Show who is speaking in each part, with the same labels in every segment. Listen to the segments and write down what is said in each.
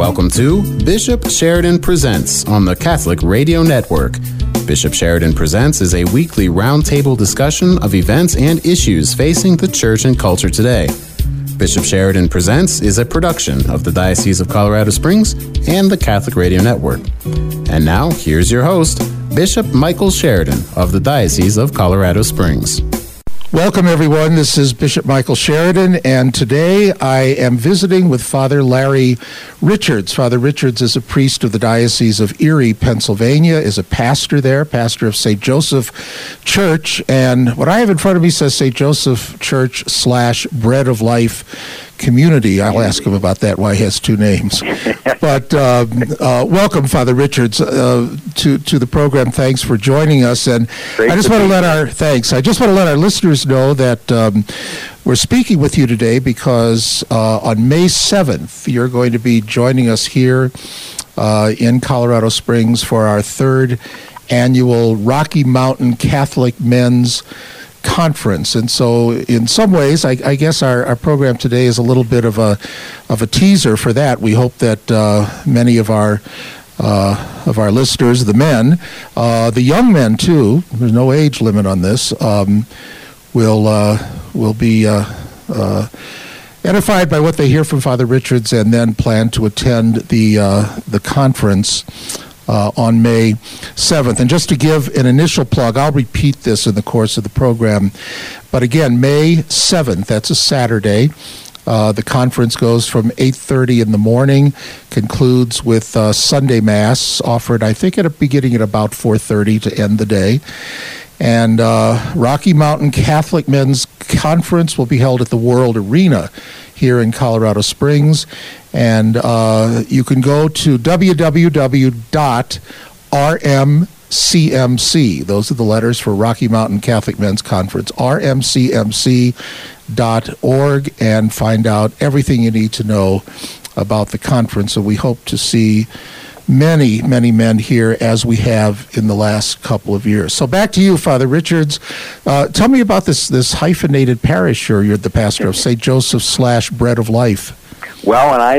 Speaker 1: Welcome to Bishop Sheridan Presents on the Catholic Radio Network. Bishop Sheridan Presents is a weekly roundtable discussion of events and issues facing the church and culture today. Bishop Sheridan Presents is a production of the Diocese of Colorado Springs and the Catholic Radio Network. And now, here's your host, Bishop Michael Sheridan of the Diocese of Colorado Springs.
Speaker 2: Welcome, everyone. This is Bishop Michael Sheridan, and today I am visiting with Father Larry Richards. Father Richards is a priest of the Diocese of Erie, Pennsylvania, is a pastor there, pastor of St. Joseph Church, and what I have in front of me says St. Joseph Church / Bread of Life Community. I'll ask him about that, why he has two names. But welcome, Father Richards, to the program. Thanks for joining us. And I just want to let our listeners know that we're speaking with you today because on May 7th, you're going to be joining us here in Colorado Springs for our third annual Rocky Mountain Catholic Men's Conference. And so in some ways, I guess our program today is a little bit of a teaser for that. We hope that many of our listeners, the men, the young men too, there's no age limit on this, will be edified by what they hear from Father Richards and then plan to attend the conference on May 7th. And just to give an initial plug, I'll repeat this in the course of the program, but again, May 7th, that's a Saturday. The conference goes from 8:30 in the morning, concludes with Sunday Mass, offered, I think, beginning at about 4:30 to end the day. And Rocky Mountain Catholic Men's Conference will be held at the World Arena here in Colorado Springs. And you can go to www.rmcmc. Those are the letters for Rocky Mountain Catholic Men's Conference, rmcmc.org, and find out everything you need to know about the conference. So we hope to see many, many men here as we have in the last couple of years. So back to you, Father Richards. Tell me about this hyphenated parish you're the pastor of, St. Joseph / Bread of Life.
Speaker 3: Well, and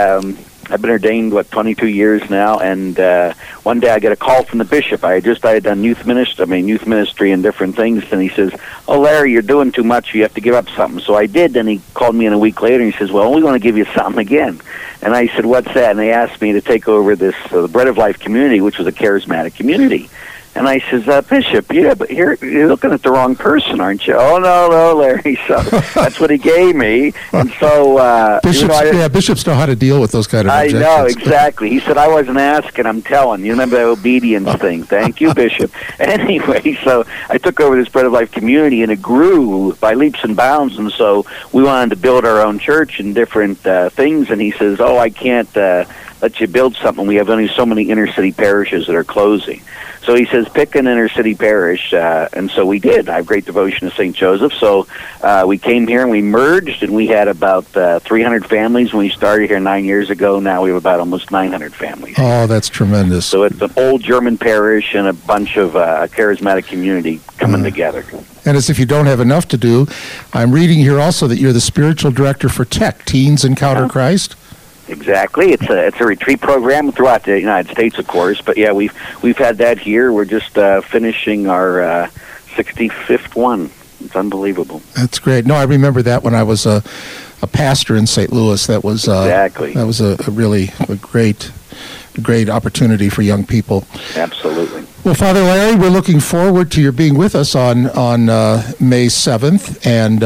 Speaker 3: I've been ordained, 22 years now, and one day I get a call from the bishop. I had done youth ministry and different things, and he says, "Oh, Larry, you're doing too much. You have to give up something." So I did, and he called me in a week later, and he says, "Well, we want to give you something again." And I said, "What's that?" And they asked me to take over this the Bread of Life community, which was a charismatic community. And I says, "Bishop, yeah, but you're looking at the wrong person, aren't you?" "Oh, no, Larry." So that's what he gave me. And so
Speaker 2: bishops know how to deal with those kind of objections.
Speaker 3: I know, exactly. He said, "I wasn't asking, I'm telling." You remember the obedience thing. Thank you, Bishop. Anyway, so I took over this Bread of Life community, and it grew by leaps and bounds. And so we wanted to build our own church and different things. And he says, "Oh, I can't let you build something. We have only so many inner city parishes that are closing." So he says, "Pick an inner city parish," and so we did. I have great devotion to St. Joseph, so we came here and we merged, and we had about 300 families when we started here 9 years ago. Now we have about almost 900 families.
Speaker 2: Oh, that's tremendous.
Speaker 3: So it's an old German parish and a bunch of charismatic community coming together.
Speaker 2: And as if you don't have enough to do, I'm reading here also that you're the spiritual director for TEC, Teens Encounter Christ.
Speaker 3: Exactly. It's a retreat program throughout the United States, of course. But yeah, we've had that here. We're just finishing our 65th one. It's unbelievable.
Speaker 2: That's great. No, I remember that when I was a pastor in St. Louis. That was
Speaker 3: exactly.
Speaker 2: That was a really great opportunity for young people.
Speaker 3: Absolutely.
Speaker 2: Well, Father Larry, we're looking forward to your being with us on May 7th, and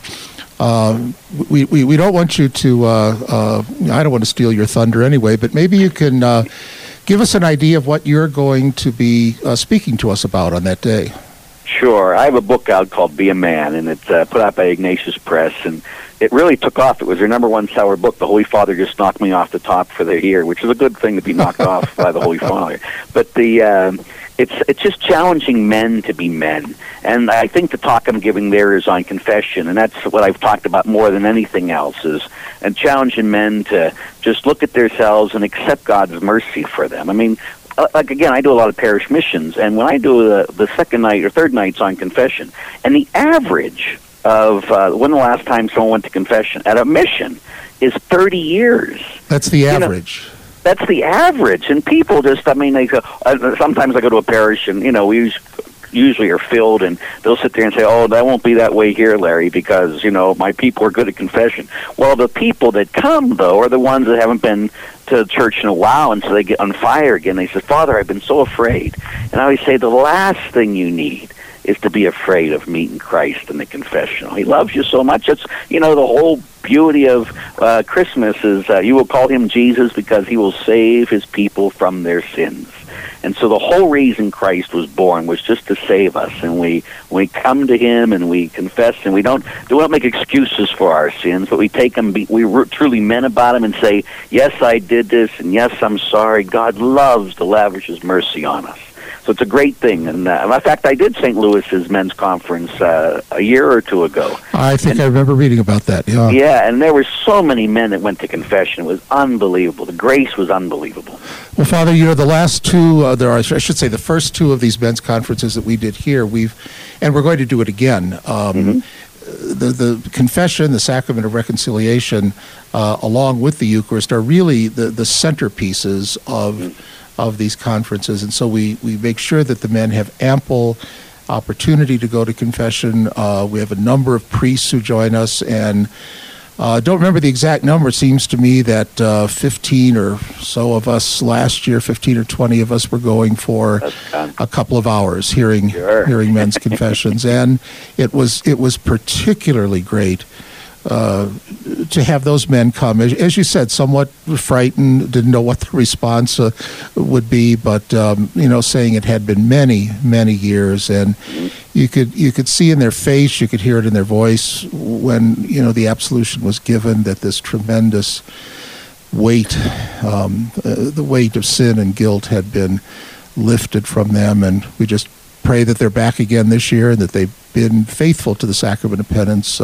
Speaker 2: we don't want you to, I don't want to steal your thunder anyway, but maybe you can give us an idea of what you're going to be speaking to us about on that day.
Speaker 3: Sure. I have a book out called Be a Man, and it's put out by Ignatius Press, and it really took off. It was their number one seller book. The Holy Father just knocked me off the top for the year, which is a good thing to be knocked off by the Holy Father. But it's just challenging men to be men. And I think the talk I'm giving there is on confession, and that's what I've talked about more than anything else, and challenging men to just look at themselves and accept God's mercy for them. I mean, like, again, I do a lot of parish missions, and when I do the second night or third nights on confession, and the average of when the last time someone went to confession at a mission is 30 years.
Speaker 2: That's the average.
Speaker 3: That's the average. And people just, they go, sometimes I go to a parish and, we usually are filled, and they'll sit there and say, oh, that won't be that way here, Larry, because, my people are good at confession. Well, the people that come, though, are the ones that haven't been to church in a while, and so they get on fire again. They say, Father, I've been so afraid. And I always say, the last thing you need is to be afraid of meeting Christ in the confessional. He loves you so much. It's, the whole beauty of Christmas is you will call him Jesus because he will save his people from their sins. And so the whole reason Christ was born was just to save us. And we come to him and we confess, and we don't make excuses for our sins, but we take them, we truly men about them and say, yes, I did this, and yes, I'm sorry. God loves to lavish his mercy on us. So it's a great thing. And in fact, I did St. Louis's men's conference a year or two ago.
Speaker 2: I think I remember reading about that. Yeah.
Speaker 3: Yeah, and there were so many men that went to confession. It was unbelievable. The grace was unbelievable.
Speaker 2: Well, Father, the last two, I should say the first two of these men's conferences that we did here, and we're going to do it again. The confession, the sacrament of reconciliation, along with the Eucharist, are really the centerpieces of these conferences, and so we make sure that the men have ample opportunity to go to confession. We have a number of priests who join us, and don't remember the exact number. It seems to me that 15 or so of us last year, 15 or 20 of us were going for a couple of hours hearing men's confessions, and it was particularly great to have those men come, as you said, somewhat frightened, didn't know what the response would be, but saying it had been many, many years, and you could see in their face, you could hear it in their voice when the absolution was given, that this tremendous weight, the weight of sin and guilt had been lifted from them, and we just pray that they're back again this year and that they've been faithful to the sacrament of penance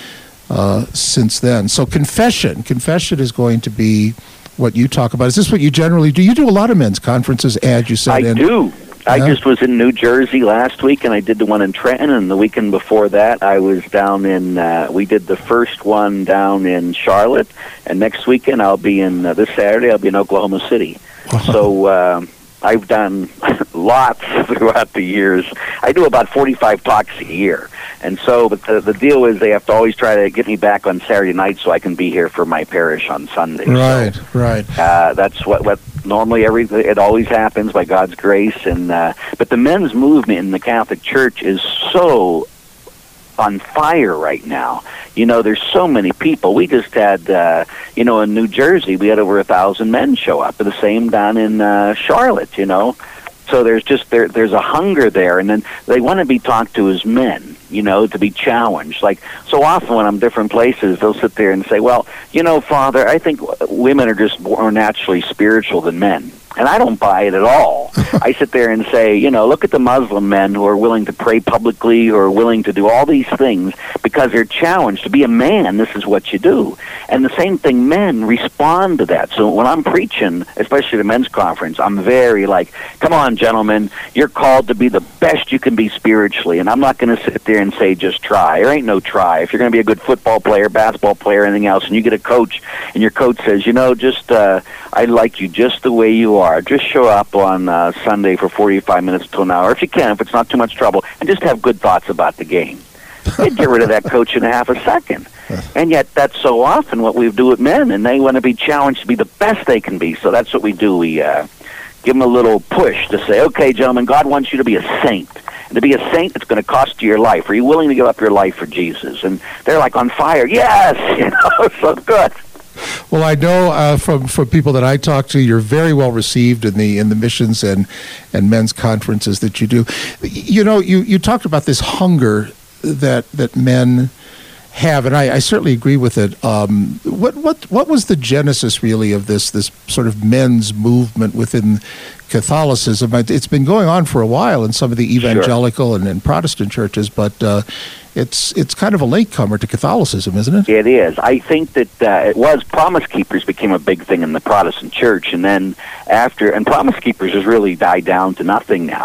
Speaker 2: since then. So confession is going to be what you talk about. Is this what you generally do? You do a lot of men's conferences, as you said.
Speaker 3: I do. I just was in New Jersey last week, and I did the one in Trenton, and the weekend before that I was down in, we did the first one down in Charlotte, and next weekend I'll be in, this Saturday I'll be in Oklahoma City. So I've done lots throughout the years. I do about 45 talks a year. And so, but the deal is they have to always try to get me back on Saturday night so I can be here for my parish on Sunday.
Speaker 2: Right,
Speaker 3: so,
Speaker 2: right.
Speaker 3: That's what normally it always happens by God's grace. And but the men's movement in the Catholic Church is so on fire right now. There's so many people. We just had, in New Jersey, we had over 1,000 men show up. The same down in Charlotte, So there's a hunger there, and then they want to be talked to as men, to be challenged. Like, so often when I'm different places, they'll sit there and say, well, Father, I think women are just more naturally spiritual than men. And I don't buy it at all. I sit there and say, look at the Muslim men who are willing to pray publicly, who are willing to do all these things because they're challenged. To be a man, this is what you do. And the same thing, men respond to that. So when I'm preaching, especially at a men's conference, I'm very like, come on, gentlemen, you're called to be the best you can be spiritually. And I'm not going to sit there and say, just try. There ain't no try. If you're going to be a good football player, basketball player, anything else, and you get a coach, and your coach says, I like you just the way you are. Just show up on Sunday for 45 minutes to an hour, if you can, if it's not too much trouble, and just have good thoughts about the game. You'd get rid of that coach in half a second. And yet that's so often what we do with men, and they want to be challenged to be the best they can be. So that's what we do. We give them a little push to say, okay, gentlemen, God wants you to be a saint. And to be a saint, it's going to cost you your life. Are you willing to give up your life for Jesus? And they're like on fire. Yes! So good.
Speaker 2: Well, I know from people that I talk to, you're very well received in the missions and men's conferences that you do. You talked about this hunger that men have, and I certainly agree with it. What was the genesis really of this sort of men's movement within Catholicism? It's been going on for a while in some of the evangelical and Protestant churches, but it's kind of a latecomer to Catholicism, isn't it?
Speaker 3: It is. I think that it was. Promise Keepers became a big thing in the Protestant church, and then and Promise Keepers has really died down to nothing now.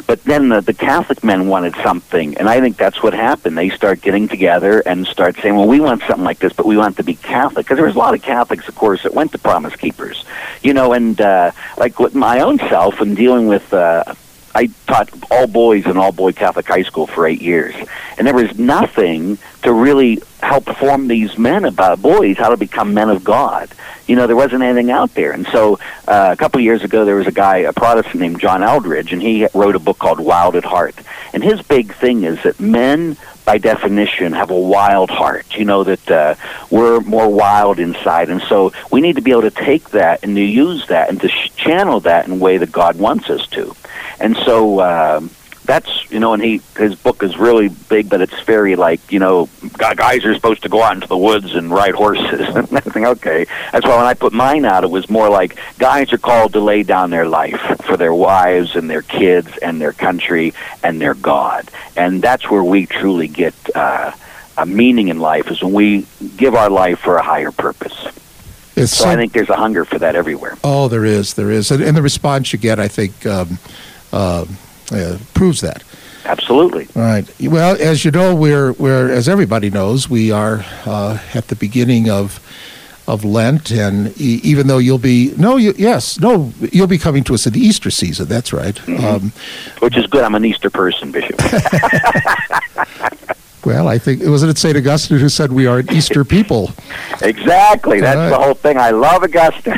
Speaker 3: But then the Catholic men wanted something, and I think that's what happened. They start getting together and start saying, well, we want something like this, but we want it to be Catholic. Because there was a lot of Catholics, of course, that went to Promise Keepers. And like with my own self and dealing with... I taught all boys in all-boy Catholic high school for 8 years, and there was nothing to really help form these men about boys, how to become men of God. There wasn't anything out there. And so a couple of years ago, there was a Protestant named John Eldridge, and he wrote a book called Wild at Heart. And his big thing is that men, by definition, have a wild heart, that we're more wild inside. And so we need to be able to take that and to use that and to channel that in a way that God wants us to. And so that's, and his book is really big, but it's very like, guys are supposed to go out into the woods and ride horses. And I think, okay. That's why when I put mine out, it was more like guys are called to lay down their life for their wives and their kids and their country and their God. And that's where we truly get a meaning in life, is when we give our life for a higher purpose. So I think there's a hunger for that everywhere.
Speaker 2: Oh, there is. And the response you get, I think, proves that.
Speaker 3: Absolutely.
Speaker 2: All right. Well, as you know, we're as everybody knows, we are at the beginning of Lent, and even though you'll be coming to us in the Easter season. That's right.
Speaker 3: Mm-hmm. Which is good. I'm an Easter person, Bishop.
Speaker 2: Well, I think, wasn't it St. Augustine who said we are an Easter people?
Speaker 3: Exactly. That's the whole thing. I love Augustine.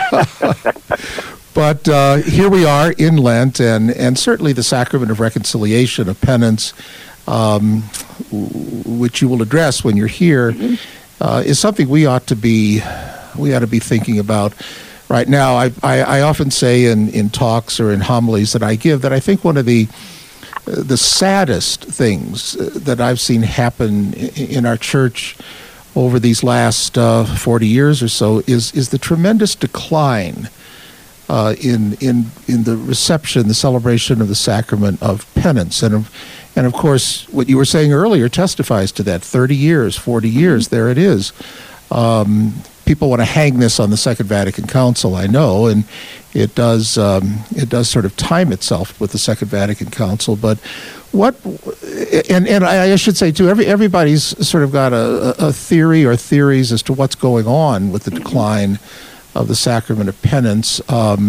Speaker 2: But here we are in Lent, and certainly the sacrament of reconciliation, of penance, which you will address when you're here, is something we ought to be thinking about right now. I often say in talks or in homilies that I give that I think one of the saddest things that I've seen happen in our church over these last 40 years or so is the tremendous decline in the reception, the celebration of the sacrament of penance. And of course, what you were saying earlier testifies to that. 30 years, 40 years, there it is. People want to hang this on the Second Vatican Council, I know, and it does sort of time itself with the Second Vatican Council. But I should say too, everybody's sort of got a theory or theories as to what's going on with the decline of the sacrament of penance.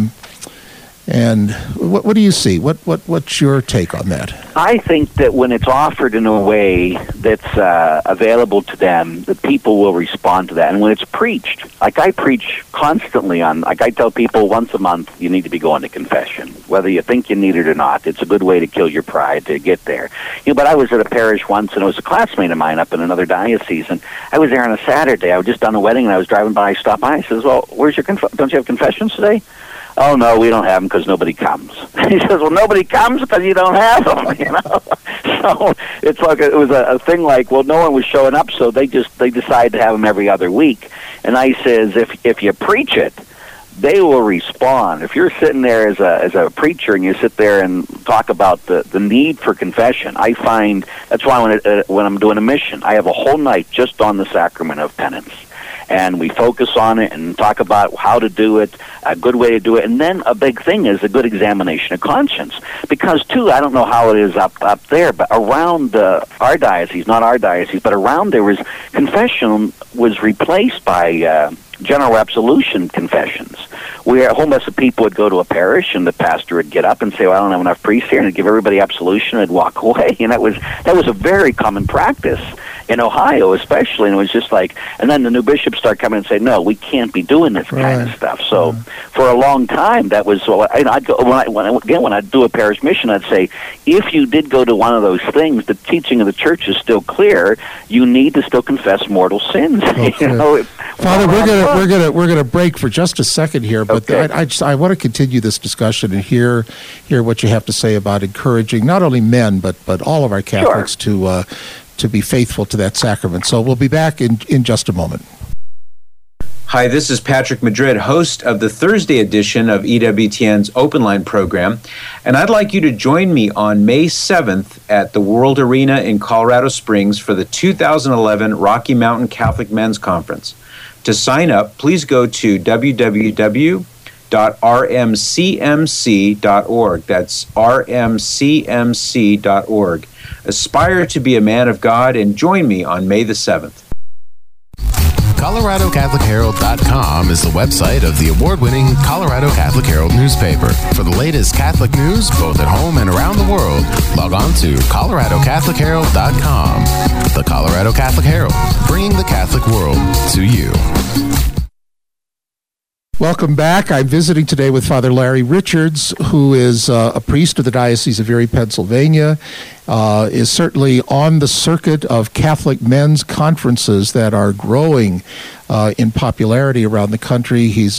Speaker 2: And what do you see? What's your take on that?
Speaker 3: I think that when it's offered in a way that's available to them, the people will respond to that. And when it's preached, like I preach constantly I tell people once a month, you need to be going to confession, whether you think you need it or not. It's a good way to kill your pride to get there. But I was at a parish once, and it was a classmate of mine up in another diocese, and I was there on a Saturday. I was just done a wedding, and I was driving by. I stopped by. I says, "Well, where's your don't you have confessions today?" "Oh, no, we don't have them because nobody comes." He says, "Well, nobody comes because you don't have them," So it's like it was a thing like, well, no one was showing up, so they decided to have them every other week. And I says, if you preach it, they will respond. If you're sitting there as a preacher and you sit there and talk about the need for confession, I find that's why when I'm doing a mission, I have a whole night just on the sacrament of penance. And we focus on it and talk about how to do it, a good way to do it. And then a big thing is a good examination of conscience. Because, too, I don't know how it is up there, but around our diocese, not our diocese, but around there was confession was replaced by general absolution confessions, where a whole mess of people would go to a parish and the pastor would get up and say, "Well, I don't have enough priests here," and he'd give everybody absolution and walk away. And that was a very common practice in Ohio, especially. And it was just like, and then the new bishops start coming and say, "No, we can't be doing this kind of stuff." So for a long time, that was. So I'd go when I'd do a parish mission, I'd say, if you did go to one of those things, the teaching of the church is still clear. You need to still confess mortal sins.
Speaker 2: Okay. Father, we're gonna break for just a second here, but okay. I want to continue this discussion and hear what you have to say about encouraging not only men but all of our Catholics to be faithful to that sacrament. So we'll be back in just a moment.
Speaker 4: Hi, this is Patrick Madrid, host of the Thursday edition of EWTN's Open Line program, and I'd like you to join me on May 7th at the World Arena in Colorado Springs for the 2011 Rocky Mountain Catholic Men's Conference. To sign up, please go to www.cmcc.org www.rmcmc.org. That's rmcmc.org. Aspire to be a man of God and join me on May the 7th.
Speaker 1: ColoradoCatholicHerald.com is the website of the award-winning Colorado Catholic Herald newspaper. For the latest Catholic news, both at home and around the world, log on to ColoradoCatholicHerald.com. The Colorado Catholic Herald, bringing the Catholic world to you.
Speaker 2: Welcome back. I'm visiting today with Father Larry Richards, who is a priest of the Diocese of Erie, Pennsylvania, is certainly on the circuit of Catholic men's conferences that are growing in popularity around the country. He's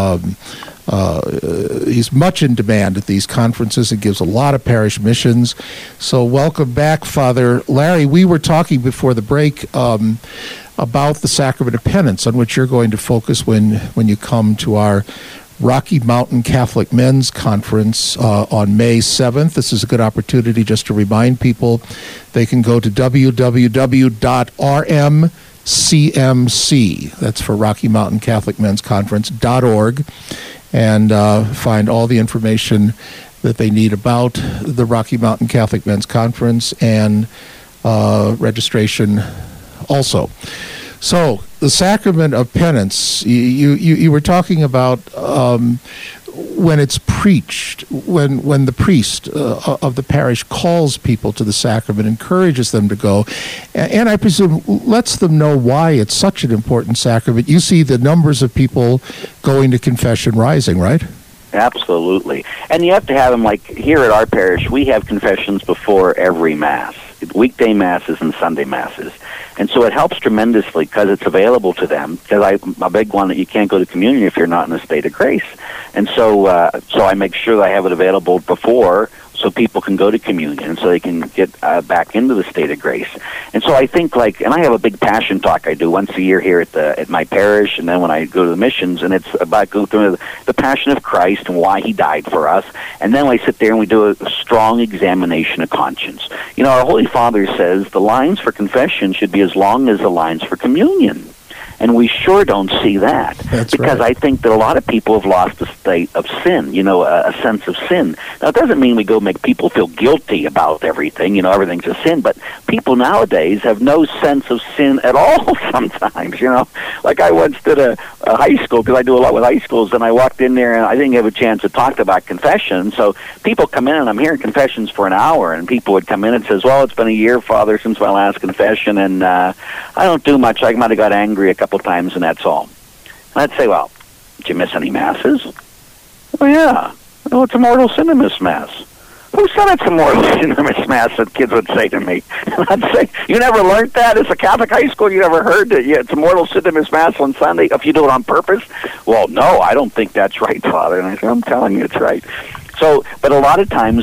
Speaker 2: much in demand at these conferences and gives a lot of parish missions. So welcome back, Father Larry. We were talking before the break about the Sacrament of Penance, on which you're going to focus when you come to our Rocky Mountain Catholic Men's Conference on May 7th. This is a good opportunity just to remind people they can go to www.rmcmc, that's for Rocky Mountain Catholic Men's Conference.org, and find all the information that they need about the Rocky Mountain Catholic Men's Conference and registration also. So, the Sacrament of Penance, you were talking about when it's preached, when the priest of the parish calls people to the sacrament, encourages them to go, and I presume lets them know why it's such an important sacrament. You see the numbers of people going to confession rising, right?
Speaker 3: Absolutely. And you have to have them, like here at our parish, we have confessions before every Mass, weekday Masses and Sunday Masses. And so it helps tremendously because it's available to them. Because I'm a big one that you can't go to communion if you're not in a state of grace. And so I make sure that I have it available before so people can go to communion and so they can get back into the state of grace. And so I think, and I have a big passion talk I do once a year here at my parish, and then when I go to the missions, and it's about going through the passion of Christ and why he died for us. And then I sit there and we do a strong examination of conscience. You know, our Holy Father says the lines for confession should be as long as the lines for communion. And we sure don't see that.
Speaker 2: That's
Speaker 3: because
Speaker 2: right.
Speaker 3: I think that a lot of people have lost a state of sin, a sense of sin. Now, it doesn't mean we go make people feel guilty about everything, everything's a sin, but people nowadays have no sense of sin at all sometimes, Like I once did a high school, because I do a lot with high schools, and I walked in there and I didn't have a chance to talk about confession. So people come in and I'm hearing confessions for an hour, and people would come in and says, well, it's been a year, Father, since my last confession, and I don't do much. I might have got angry a couple times, and that's all. And I'd say, well, did you miss any Masses? Oh, yeah. Oh, it's a mortal sin to miss Mass. Who said it's a mortal sin to miss Mass, that kids would say to me. And I'd say, you never learned that? As a Catholic high school, you never heard that it's a mortal sin to miss Mass on Sunday if you do it on purpose? Well, no, I don't think that's right, Father. And I said, I'm telling you it's right. So, but a lot of times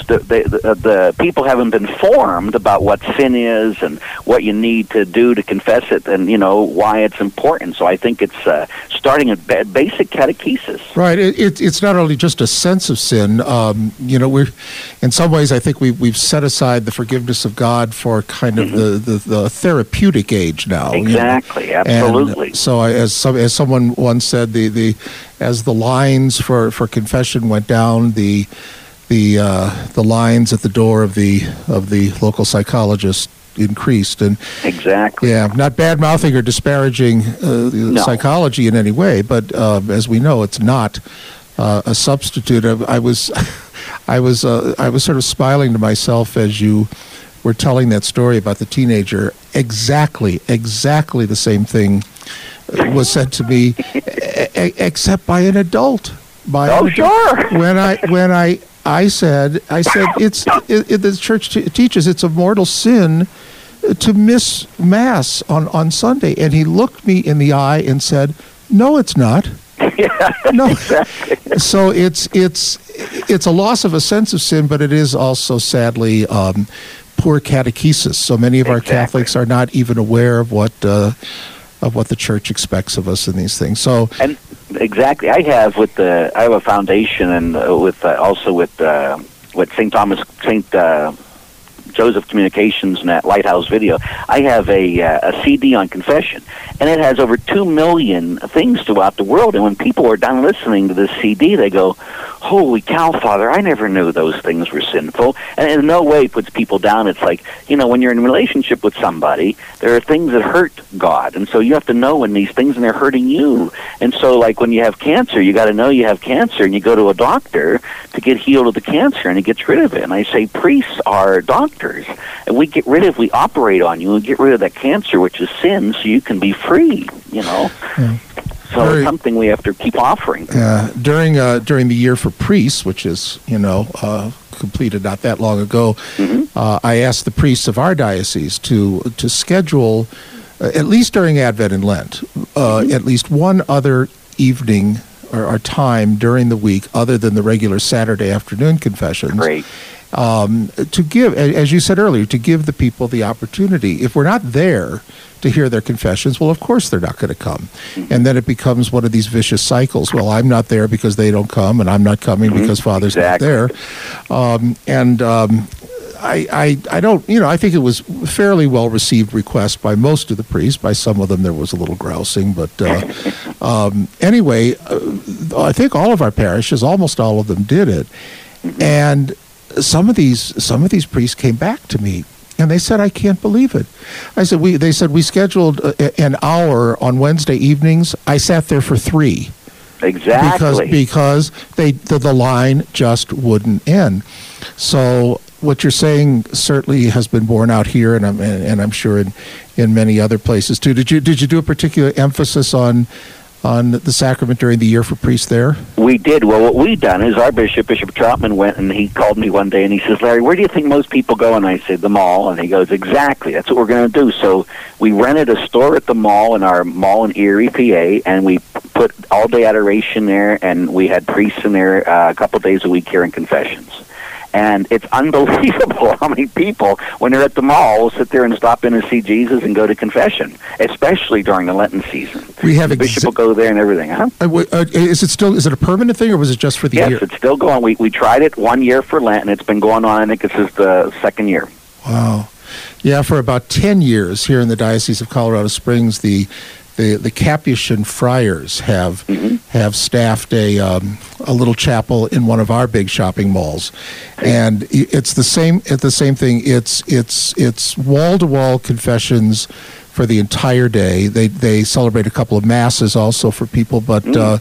Speaker 3: the people haven't been formed about what sin is and what you need to do to confess it, and why it's important. So I think it's starting at basic catechesis.
Speaker 2: Right. It's not only just a sense of sin. We're in some ways, I think we've set aside the forgiveness of God for kind of the therapeutic age now.
Speaker 3: Exactly. Absolutely.
Speaker 2: And so as someone once said, as the lines for confession went down, the lines at the door of the local psychologist increased. And
Speaker 3: exactly.
Speaker 2: Yeah, not bad-mouthing or disparaging psychology in any way, but as we know, it's not a substitute. I was sort of smiling to myself as you were telling that story about the teenager. Exactly the same thing was said to me, except by an adult.
Speaker 3: Sure.
Speaker 2: When I said the church teaches it's a mortal sin to miss Mass on Sunday, and he looked me in the eye and said, "No, it's not."
Speaker 3: Yeah,
Speaker 2: no.
Speaker 3: Exactly.
Speaker 2: So it's a loss of a sense of sin, but it is also sadly poor catechesis. So many of our Catholics are not even aware of what the church expects of us in these things. So
Speaker 3: and exactly, I have a foundation, and with St. Joseph Communications and that Lighthouse Video, I have a CD on confession, and it has over 2 million things throughout the world. And when people are done listening to this CD, they go, "Holy cow, Father, I never knew those things were sinful." And in no way puts people down. It's like, when you're in a relationship with somebody, there are things that hurt God, and so you have to know when these things and they're hurting you. And so, like when you have cancer, you got to know you have cancer, and you go to a doctor to get healed of the cancer, and he gets rid of it. And I say priests are doctors, and we operate on you and get rid of that cancer, which is sin, so you can be free. Yeah. So it's something we have to keep offering.
Speaker 2: During the year for priests, which is completed not that long ago, I asked the priests of our diocese to schedule, at least during Advent and Lent, at least one other evening or time during the week, other than the regular Saturday afternoon confessions.
Speaker 3: Great.
Speaker 2: To give, as you said earlier, to give the people the opportunity. If we're not there to hear their confessions, well, of course they're not going to come. And then it becomes one of these vicious cycles. Well, I'm not there because they don't come, and I'm not coming because Father's not there. I don't, I think it was fairly well-received request by most of the priests. By some of them, there was a little grousing. But anyway, I think all of our parishes, almost all of them did it. And some of these priests came back to me, and they said, "I can't believe it." I said, They said we scheduled an hour on Wednesday evenings. I sat there for 3.
Speaker 3: Exactly.
Speaker 2: Because the line just wouldn't end. So what you're saying certainly has been borne out here, and I'm sure in many other places too. Did you do a particular emphasis on the sacrament during the year for priests there?
Speaker 3: We did. Well, what we done is our Bishop Troutman, went, and he called me one day and he says, "Larry, where do you think most people go?" And I said, "The mall." And he goes, "Exactly. That's what we're going to do." So we rented a store at the mall, in our mall in Erie, PA, and we put all-day adoration there, and we had priests in there a couple days a week hearing confessions. And it's unbelievable how many people, when they're at the mall, will sit there and stop in and see Jesus and go to confession, especially during the Lenten season. The bishop will go there and everything.
Speaker 2: Is it a permanent thing, or was it just for the year?
Speaker 3: Yes, it's still going. We tried it 1 year for Lent, and it's been going on. I think this is the second year.
Speaker 2: Wow. Yeah, for about 10 years here in the Diocese of Colorado Springs, the Capuchin friars have staffed a little chapel in one of our big shopping malls, and it's the same thing. It's wall-to-wall confessions for the entire day. They celebrate a couple of masses also for people, but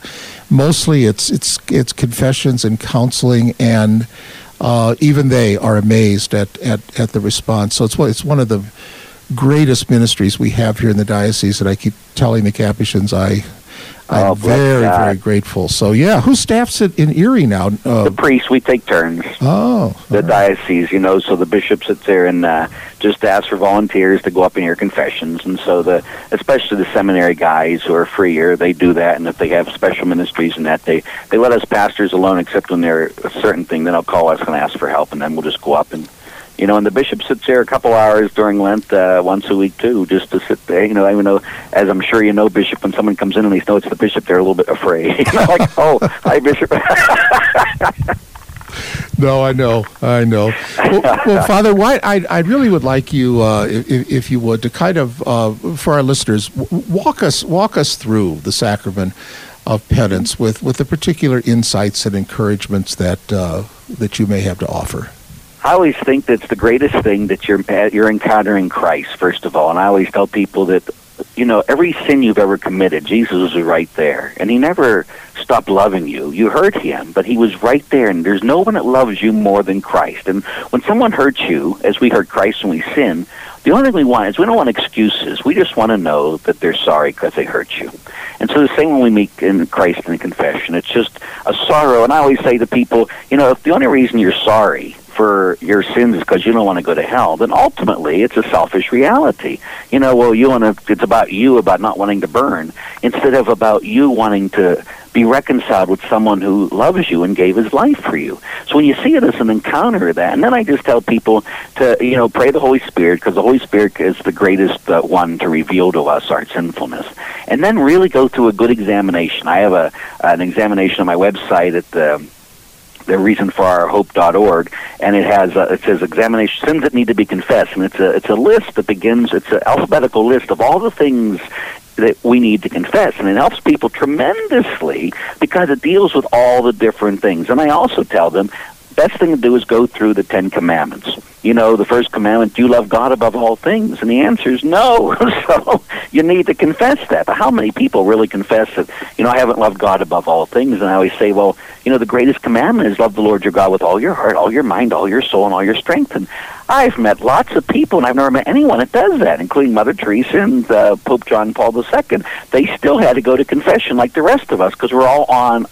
Speaker 2: mostly it's confessions and counseling, and even they are amazed at the response. So it's one of the greatest ministries we have here in the diocese, and I keep telling the Capuchins I'm very grateful. So who staffs it in Erie now?
Speaker 3: The priests. We take turns. The diocese, so the bishop sits there and just asks for volunteers to go up and hear confessions, and so especially the seminary guys who are freer, they do that, and if they have special ministries and that, they let us pastors alone, except when they're a certain thing, then they'll call us and ask for help, and then we'll just go up and and the bishop sits there a couple hours during Lent once a week, too, just to sit there. I even know, as I'm sure you know, Bishop, when someone comes in and they know it's the bishop, they're a little bit afraid. Like, "Oh, hi, Bishop."
Speaker 2: No, I know. Well, Father, I really would like you, if you would, to kind of, for our listeners, walk us through the sacrament of penance with the particular insights and encouragements that you may have to offer.
Speaker 3: I always think that's the greatest thing, that you're encountering Christ, first of all. And I always tell people that, every sin you've ever committed, Jesus was right there. And he never stopped loving you. You hurt him, but he was right there. And there's no one that loves you more than Christ. And when someone hurts you, as we hurt Christ when we sin, the only thing we want is we don't want excuses. We just want to know that they're sorry because they hurt you. And so the same when we meet in Christ in the confession. It's just a sorrow. And I always say to people, if the only reason you're sorry for your sins is because you don't want to go to hell, then ultimately it's a selfish reality. It's about you, about not wanting to burn, instead of about you wanting to be reconciled with someone who loves you and gave his life for you. So when you see it as an encounter of that, and then I just tell people to, pray the Holy Spirit, because the Holy Spirit is the greatest one to reveal to us our sinfulness. And then really go through a good examination. I have an examination on my website at the the reasonforourhope.org, and it says examination sins that need to be confessed, and it's a list that begins. It's an alphabetical list of all the things that we need to confess, and it helps people tremendously because it deals with all the different things. And I also tell them, best thing to do is go through the 10 Commandments. You know, the first commandment, do you love God above all things? And the answer is no. So you need to confess that. But how many people really confess that, I haven't loved God above all things? And I always say, well, the greatest commandment is love the Lord your God with all your heart, all your mind, all your soul, and all your strength. And I've met lots of people, and I've never met anyone that does that, including Mother Teresa and Pope John Paul II. They still had to go to confession like the rest of us because we're all on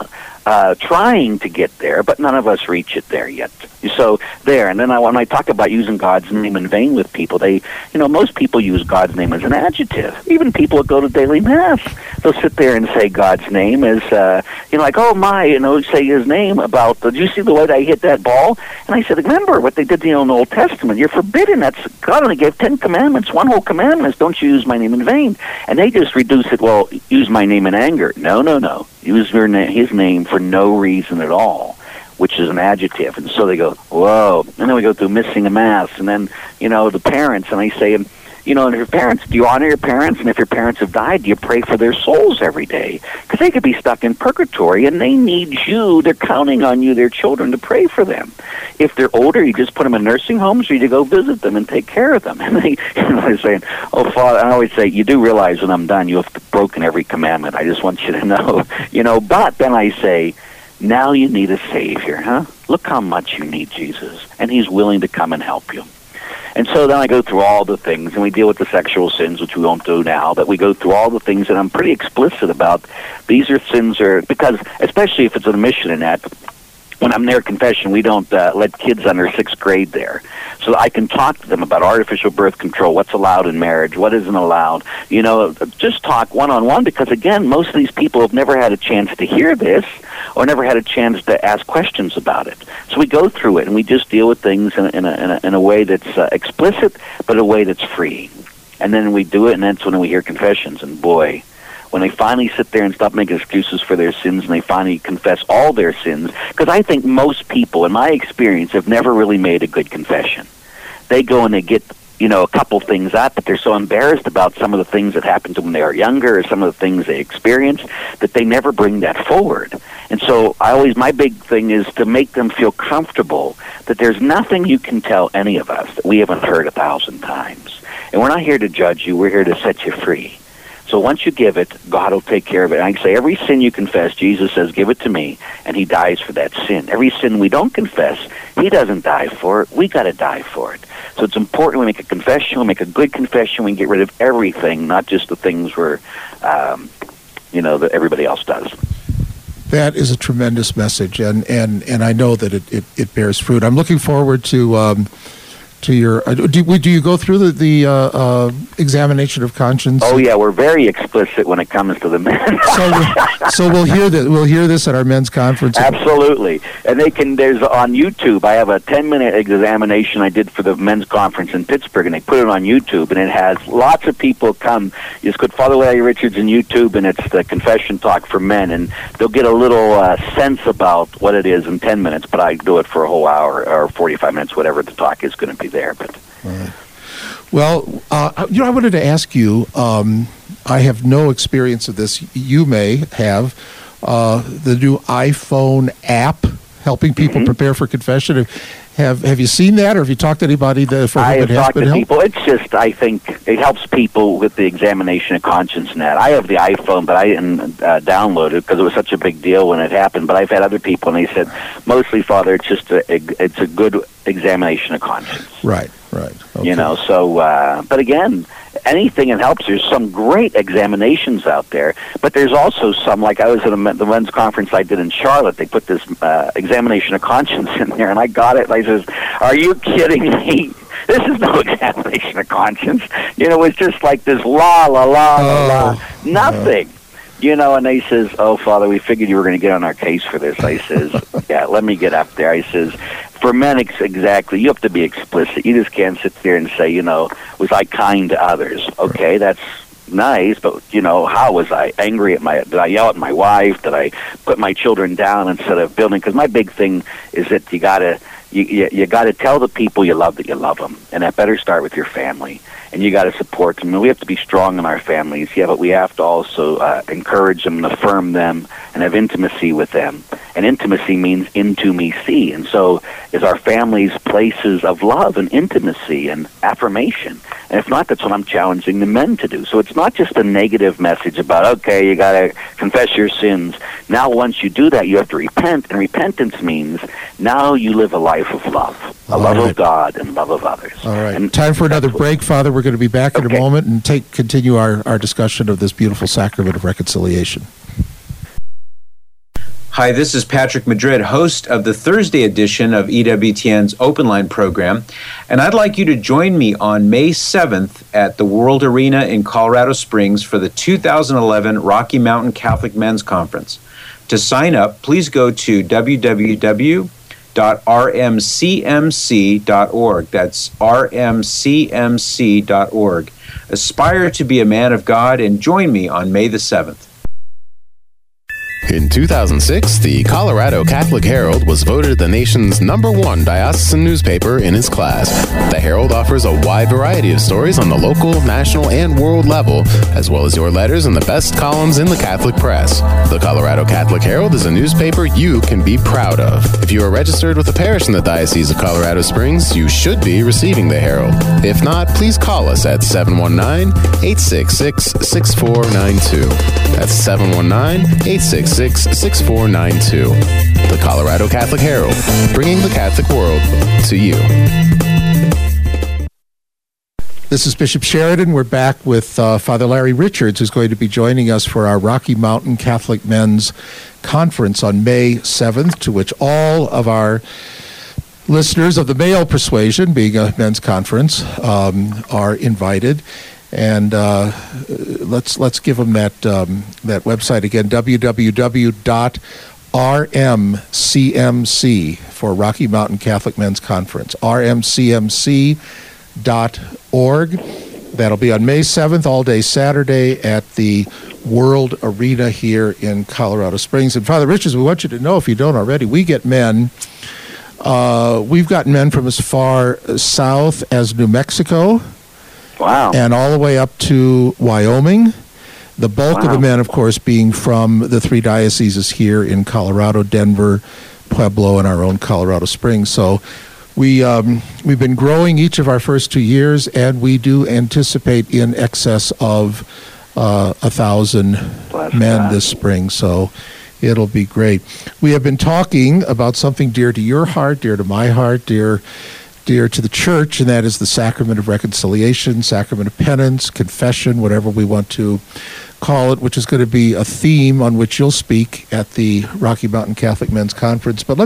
Speaker 3: trying to get there, but none of us reach it there yet. So there, and then when I talk about using God's name in vain with people, most people use God's name as an adjective. Even people that go to daily mass, they'll sit there and say God's name as, like, oh my, say his name about, did you see the way that I hit that ball? And I said, remember what they did in the Old Testament. You're forbidden. God only gave 10 commandments. One whole commandment is don't you use my name in vain. And they just reduce it, well, use my name in anger. No. Use his name for no reason at all, which is an adjective. And so they go, whoa. And then we go through missing a mass. And then, the parents, and I say, and if your parents, do you honor your parents? And if your parents have died, do you pray for their souls every day? Because they could be stuck in purgatory, and they need you. They're counting on you, their children, to pray for them. If they're older, you just put them in nursing homes, or you go visit them and take care of them. And they're saying, oh, Father, I always say, you do realize when I'm done, you have broken every commandment. I just want you to know. But then I say, now you need a Savior, huh? Look how much you need Jesus, and He's willing to come and help you. And so then I go through all the things, and we deal with the sexual sins, which we won't do now, but we go through all the things, and I'm pretty explicit about these are sins, because especially if it's an omission in that, when I'm there at confession, we don't let kids under 6th grade there. So I can talk to them about artificial birth control, what's allowed in marriage, what isn't allowed. Just talk one-on-one, because, again, most of these people have never had a chance to hear this or never had a chance to ask questions about it. So we go through it, and we just deal with things in a way that's explicit, but a way that's free. And then we do it, and that's when we hear confessions. And, boy, when they finally sit there and stop making excuses for their sins and they finally confess all their sins, because I think most people, in my experience, have never really made a good confession. They go and they get, a couple things out, but they're so embarrassed about some of the things that happened to them when they were younger or some of the things they experienced that they never bring that forward. And so my big thing is to make them feel comfortable that there's nothing you can tell any of us that we haven't heard 1,000 times. And we're not here to judge you, we're here to set you free. So once you give it, God will take care of it. And I say every sin you confess, Jesus says, give it to me, and He dies for that sin. Every sin we don't confess, He doesn't die for it. We got to die for it. So it's important we make a confession, we make a good confession, we get rid of everything, not just the things that everybody else does.
Speaker 2: That is a tremendous message, and I know that it bears fruit. I'm looking forward to your. Do you go through the examination of conscience?
Speaker 3: Oh yeah, we're very explicit when it comes to the men.
Speaker 2: so we'll hear that. We'll hear this at our men's conference.
Speaker 3: Absolutely, and there's on YouTube. I have a 10-minute examination I did for the men's conference in Pittsburgh, and they put it on YouTube, and it has lots of people come. You just put Father Larry Richards in YouTube, and it's the confession talk for men, and they'll get a little sense about what it is in 10 minutes. But I do it for a whole hour or 45 minutes, whatever the talk is going to be there. But
Speaker 2: well, I wanted to ask you, I have no experience of this. You may have the new iPhone app helping people prepare for confession. Have you seen that, or have you talked to anybody
Speaker 3: I have talked to people. It's just, I think it helps people with the examination of conscience net. I have the iPhone, but I didn't download it because it was such a big deal when it happened. But I've had other people, and they said, mostly, Father, it's just it's a good examination of conscience.
Speaker 2: Right. Okay.
Speaker 3: But again, anything that helps. There's some great examinations out there, but there's also some, like I was at the men's conference I did in Charlotte. They put this examination of conscience in there, and I got it. And I says, "Are you kidding me? This is no examination of conscience. It's just like this la, nothing." And they says, "Oh, Father, we figured you were going to get on our case for this." I says, "Yeah, let me get up there." I says, for men, exactly, you have to be explicit. You just can't sit there and say, was I kind to others? Okay, that's nice, but, how was I angry did I yell at my wife? Did I put my children down instead of building? Because my big thing is that you gotta tell the people you love that you love them, and that better start with your family. And you got to support them. And we have to be strong in our families, but we have to also encourage them and affirm them and have intimacy with them. And intimacy means into me see. And so is our families places of love and intimacy and affirmation. And if not, that's what I'm challenging the men to do. So it's not just a negative message about, okay, you got to confess your sins. Now once you do that, you have to repent. And repentance means now you live a life of love. Love of God and love of others.
Speaker 2: All right.
Speaker 3: And
Speaker 2: time for another break, Father. We're going to be back in a moment and continue our discussion of this beautiful sacrament of reconciliation.
Speaker 4: Hi, this is Patrick Madrid, host of the Thursday edition of EWTN's Open Line program, and I'd like you to join me on May 7th at the World Arena in Colorado Springs for the 2011 Rocky Mountain Catholic Men's Conference. To sign up, please go to www.rmcmc.org. That's rmcmc.org. Aspire to be a man of God and join me on May the 7th.
Speaker 1: In 2006, the Colorado Catholic Herald was voted the nation's #1 diocesan newspaper in its class. The Herald offers a wide variety of stories on the local, national, and world level, as well as your letters and the best columns in the Catholic press. The Colorado Catholic Herald is a newspaper you can be proud of. If you are registered with a parish in the Diocese of Colorado Springs, you should be receiving the Herald. If not, please call us at 719-866-6492. That's 719-866-6492. The Colorado Catholic Herald, bringing the Catholic world to you.
Speaker 2: This is Bishop Sheridan. We're back with Father Larry Richards, who's going to be joining us for our Rocky Mountain Catholic Men's Conference on May 7th, to which all of our listeners of the male persuasion, being a men's conference, are invited. And let's give them that website again, www.rmcmc for Rocky Mountain Catholic Men's Conference, rmcmc.org. That'll be on May 7th, all day Saturday at the World Arena here in Colorado Springs. And Father Richards, we want you to know, if you don't already, we get men. We've gotten men from as far south as New Mexico.
Speaker 3: Wow.
Speaker 2: And all the way up to Wyoming. The bulk of the men, of course, being from the three dioceses here in Colorado, Denver, Pueblo, and our own Colorado Springs. So we've been growing each of our first 2 years, and we do anticipate in excess of 1,000 men this spring. So it'll be great. We have been talking about something dear to your heart, dear to my heart, dear to the church, and that is the sacrament of reconciliation, sacrament of penance, confession, whatever we want to call it, which is going to be a theme on which you'll speak at the Rocky Mountain Catholic Men's Conference. But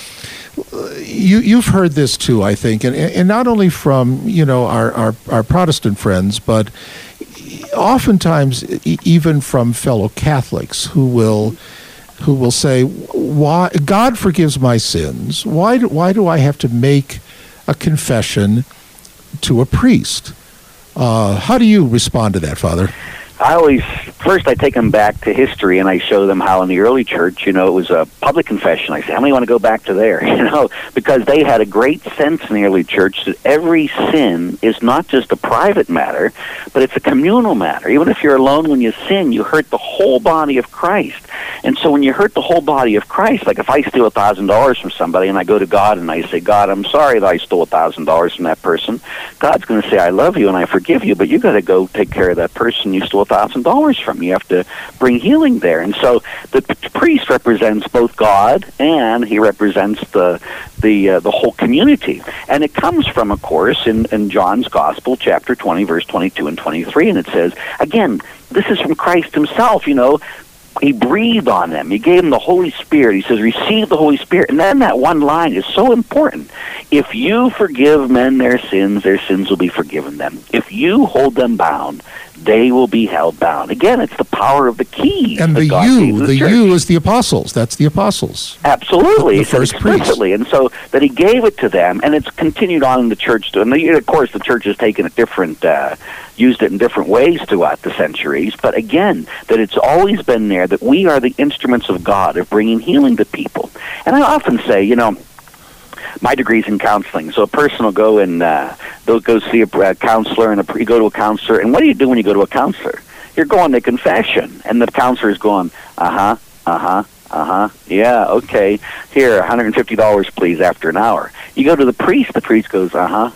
Speaker 2: you've heard this too, I think, and not only from our Protestant friends, but oftentimes even from fellow Catholics who will say, "Why God forgives my sins? Why do I have to make a confession to a priest?" How do you respond to that, Father?
Speaker 3: First I take them back to history, and I show them how in the early church, it was a public confession. I say, how many want to go back to there? Because they had a great sense in the early church that every sin is not just a private matter, but it's a communal matter. Even if you're alone when you sin, you hurt the whole body of Christ. And so when you hurt the whole body of Christ, like if I steal $1,000 from somebody and I go to God and I say, God, I'm sorry that I stole $1,000 from that person, God's going to say, I love you and I forgive you, but you got to go take care of that person you stole $1,000 from. You have to bring healing there. And so the priest represents both God and he represents the whole community. And it comes from, of course, in John's Gospel, chapter 20, verse 22 and 23, and it says, again, this is from Christ himself, He breathed on them. He gave them the Holy Spirit. He says, receive the Holy Spirit. And then that one line is so important. If you forgive men their sins will be forgiven them. If you hold them bound, they will be held bound. Again, it's the power of the key.
Speaker 2: And the you is the apostles. That's the apostles.
Speaker 3: Absolutely.
Speaker 2: The first
Speaker 3: explicitly. And so that he gave it to them, and it's continued on in the church too. And of course, the church has taken it different, used it in different ways throughout the centuries. But again, that it's always been there, that we are the instruments of God of bringing healing to people. And I often say, my degree's in counseling, so a person will go and they'll go see a counselor, and you go to a counselor, and what do you do when you go to a counselor? You're going to confession, and the counselor is going, yeah, okay, here, $150, please, after an hour. You go to the priest goes, wow,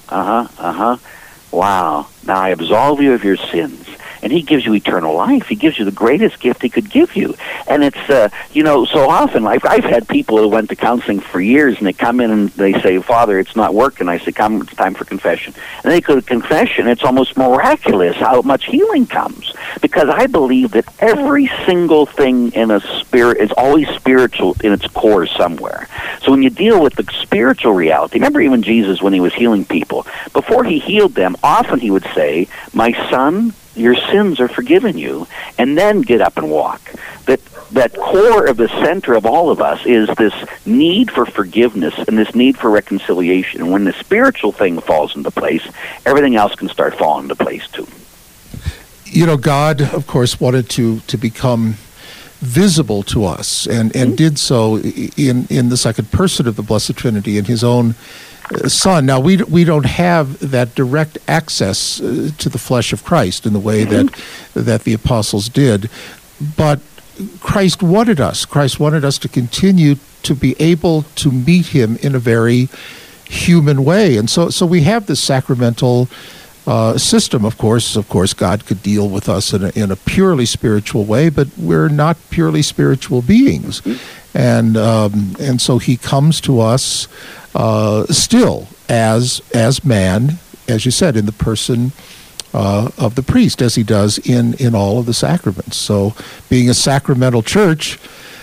Speaker 3: now I absolve you of your sins. And he gives you eternal life. He gives you the greatest gift he could give you. And it's, so often, I've had people who went to counseling for years, and they come in and they say, Father, it's not working. I say, come, it's time for confession. And they go to confession. It's almost miraculous how much healing comes. Because I believe that every single thing in a spirit is always spiritual in its core somewhere. So when you deal with the spiritual reality, remember even Jesus when he was healing people, before he healed them, often he would say, my son, your sins are forgiven you, and then get up and walk. That core of the center of all of us is this need for forgiveness and this need for reconciliation. And when the spiritual thing falls into place, everything else can start falling into place too.
Speaker 2: God, of course, wanted to become visible to us, and did so in the second person of the Blessed Trinity, in his own Son. Now, we don't have that direct access to the flesh of Christ in the way that the apostles did, but Christ wanted us. Christ wanted us to continue to be able to meet him in a very human way, and so we have this sacramental system. Of course, God could deal with us in a purely spiritual way, but we're not purely spiritual beings, and so he comes to us still as man, as you said, in the person of the priest, as he does in all of the sacraments. So being a sacramental church,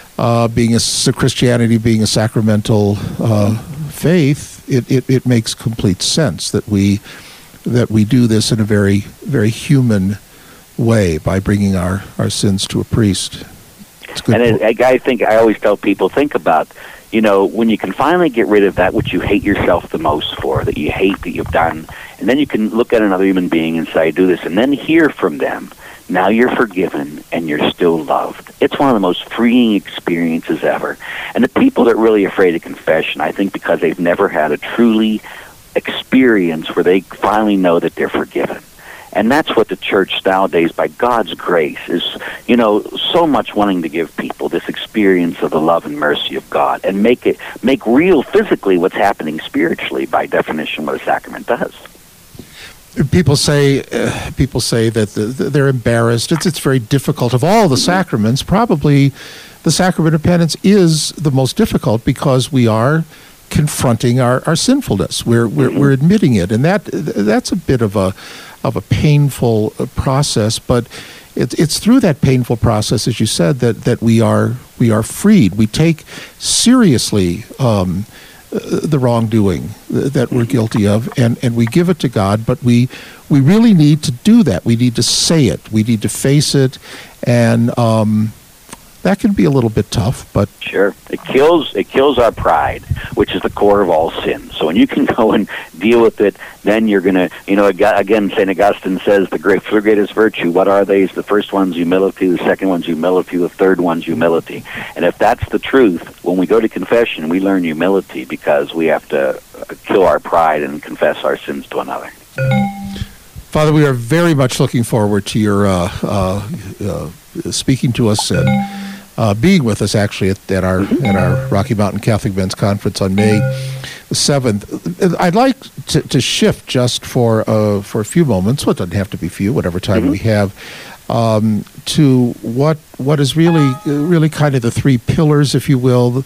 Speaker 2: Christianity being a sacramental faith, it makes complete sense that we do this in a very, very human way by bringing our sins to a priest.
Speaker 3: And I think I always tell people, think about, when you can finally get rid of that which you hate yourself the most for, that you hate that you've done, and then you can look at another human being and say, do this, and then hear from them, now you're forgiven and you're still loved. It's one of the most freeing experiences ever. And the people that are really afraid of confession, I think because they've never had a truly experience where they finally know that they're forgiven. And that's what the church nowadays, by God's grace, is, so much wanting to give people this experience of the love and mercy of God and make real physically what's happening spiritually, by definition, what a sacrament does.
Speaker 2: People say that they're embarrassed. It's very difficult. Of all the sacraments, probably the sacrament of penance is the most difficult, because we are confronting our sinfulness. We're admitting it, and that's a bit of a painful process, but it's through that painful process, as you said, that we are freed. We take seriously the wrongdoing that we're guilty of, and we give it to God, but we really need to do that. We need to say it. We need to face it, and that can be a little bit tough, but
Speaker 3: sure, it kills our pride, which is the core of all sin. So when you can go and deal with it, then you're gonna, again, St. Augustine says the greatest virtue. What are they? The first one's humility, the second one's humility, the third one's humility. And if that's the truth, when we go to confession, we learn humility, because we have to kill our pride and confess our sins to another.
Speaker 2: Father, we are very much looking forward to your speaking to us and being with us, actually, at our Rocky Mountain Catholic Men's Conference on May 7th. I'd like to shift just for a few moments. Well, it doesn't have to be few, whatever time we have, to what is really kind of the three pillars, if you will,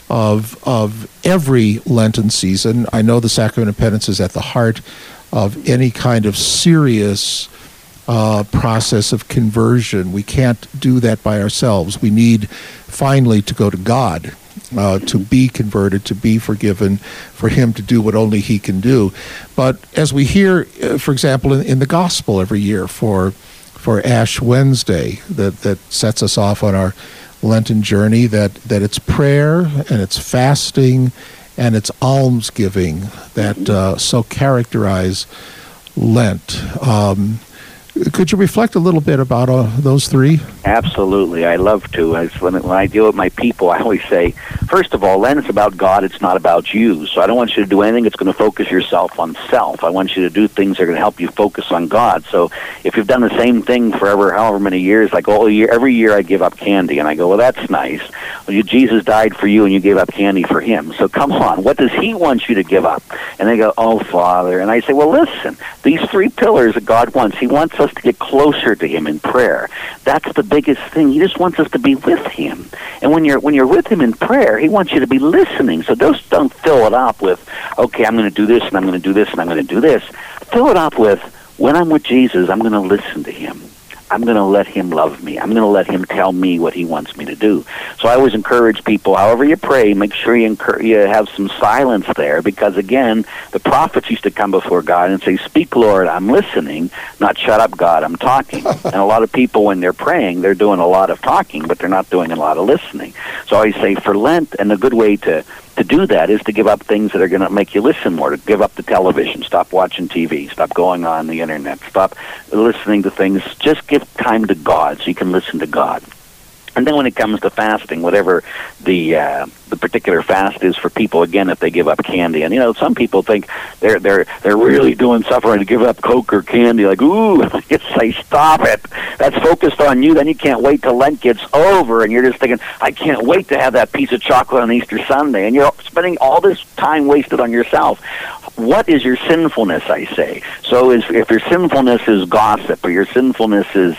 Speaker 2: of every Lenten season. I know the Sacrament of Penance is at the heart of any kind of serious process of conversion. We can't do that by ourselves. We need finally to go to God, to be converted, to be forgiven, for him to do what only he can do. But as we hear, for example, in the gospel every year for for Ash Wednesday that sets us off on our Lenten journey, that it's prayer and it's fasting and it's almsgiving that so characterize Lent. Could you reflect a little bit about those three?
Speaker 3: Absolutely. I love to. When I deal with my people, I always say, first of all, Lent is about God. It's not about you. So I don't want you to do anything that's going to focus yourself on self. I want you to do things that are going to help you focus on God. So if you've done the same thing for however many years, like every year I give up candy. And I go, well, that's nice. Well, Jesus died for you and you gave up candy for him. So come on, what does he want you to give up? And they go, oh, Father. And I say, well, listen, these three pillars that God wants, he wants us to get closer to him in prayer. That's the biggest thing. He just wants us to be with him. And when you're with him in prayer, he wants you to be listening. So don't fill it up with, okay, I'm going to do this and I'm going to do this and I'm going to do this. Fill it up with, when I'm with Jesus, I'm going to listen to him. I'm going to let him love me. I'm going to let him tell me what he wants me to do. So I always encourage people, however you pray, make sure you have some silence there, because, again, the prophets used to come before God and say, speak, Lord, I'm listening, not shut up, God, I'm talking. And a lot of people, when they're praying, they're doing a lot of talking, but they're not doing a lot of listening. So I always say for Lent, and a good way to do that is to give up things that are going to make you listen more, to give up the television, stop watching TV, stop going on the internet, stop listening to things. Just give time to God so you can listen to God. And then when it comes to fasting, whatever the particular fast is for people, again, if they give up candy. And, some people think they're really doing suffering to give up Coke or candy. Like, ooh, you say, stop it. That's focused on you. Then you can't wait till Lent gets over, and you're just thinking, I can't wait to have that piece of chocolate on Easter Sunday. And you're spending all this time wasted on yourself. What is your sinfulness, I say? So if your sinfulness is gossip, or your sinfulness is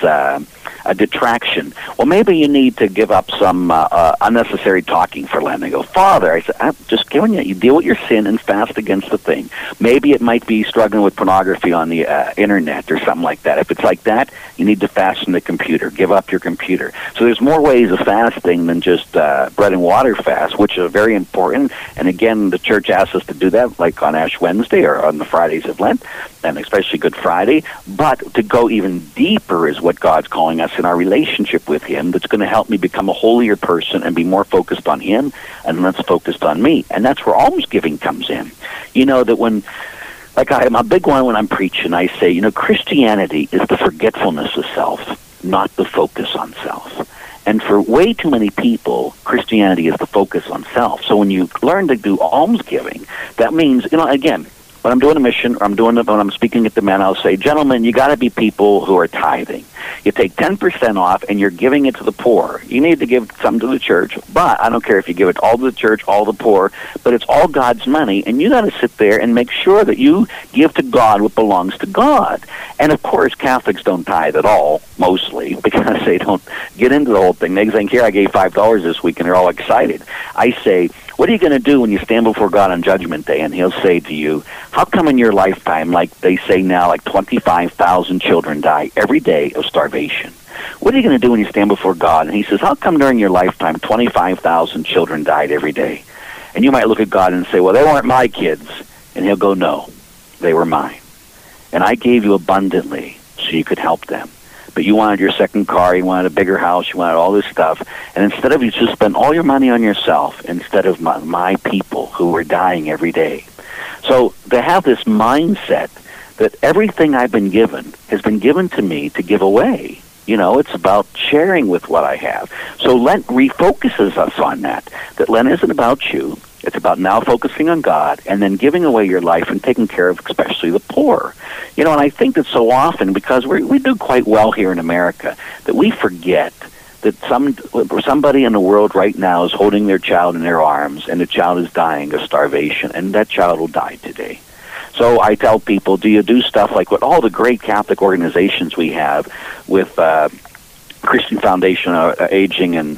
Speaker 3: a detraction, well, maybe you need to give up some unnecessary talking for Lent. I go, Father, I said, I'm just giving you deal with your sin and fast against the thing. Maybe it might be struggling with pornography on the internet or something like that. If it's like that, you need to fast from the computer. Give up your computer. So there's more ways of fasting than just bread and water fast, which are very important. And again, the church asks us to do that, like on Ash Wednesday or on the Fridays of Lent, and especially Good Friday. But to go even deeper is what God's calling us in our relationship with him, that's going to help me become a holier person and be more focused on him and less focused on me. And that's where almsgiving comes in. That when, like I'm a big one when I'm preaching, I say, Christianity is the forgetfulness of self, not the focus on self. And for way too many people, Christianity is the focus on self. So when you learn to do almsgiving, that means, again, when I'm doing a mission, or when I'm speaking at the men, I'll say, gentlemen, you got to be people who are tithing. You take 10% off, and you're giving it to the poor. You need to give some to the church, but I don't care if you give it all to the church, all the poor, but it's all God's money, and you got to sit there and make sure that you give to God what belongs to God. And of course, Catholics don't tithe at all, mostly, because they don't get into the whole thing. They think, here, I gave $5 this week, and they're all excited. I say, what are you going to do when you stand before God on Judgment Day? And he'll say to you, how come in your lifetime, like they say now, like 25,000 children die every day of starvation? What are you going to do when you stand before God? And he says, how come during your lifetime 25,000 children died every day? And you might look at God and say, well, they weren't my kids. And he'll go, no, they were mine. And I gave you abundantly so you could help them. But you wanted your second car, you wanted a bigger house, you wanted all this stuff. And instead of you just spend all your money on yourself instead of my people who were dying every day. So to have this mindset that everything I've been given has been given to me to give away. It's about sharing with what I have. So Lent refocuses us on that Lent isn't about you. It's about now focusing on God and then giving away your life and taking care of especially the poor. And I think that so often, because we do quite well here in America, that we forget that somebody in the world right now is holding their child in their arms, and the child is dying of starvation, and that child will die today. So I tell people, do you do stuff like what all the great Catholic organizations we have with Christian Foundation, Aging, and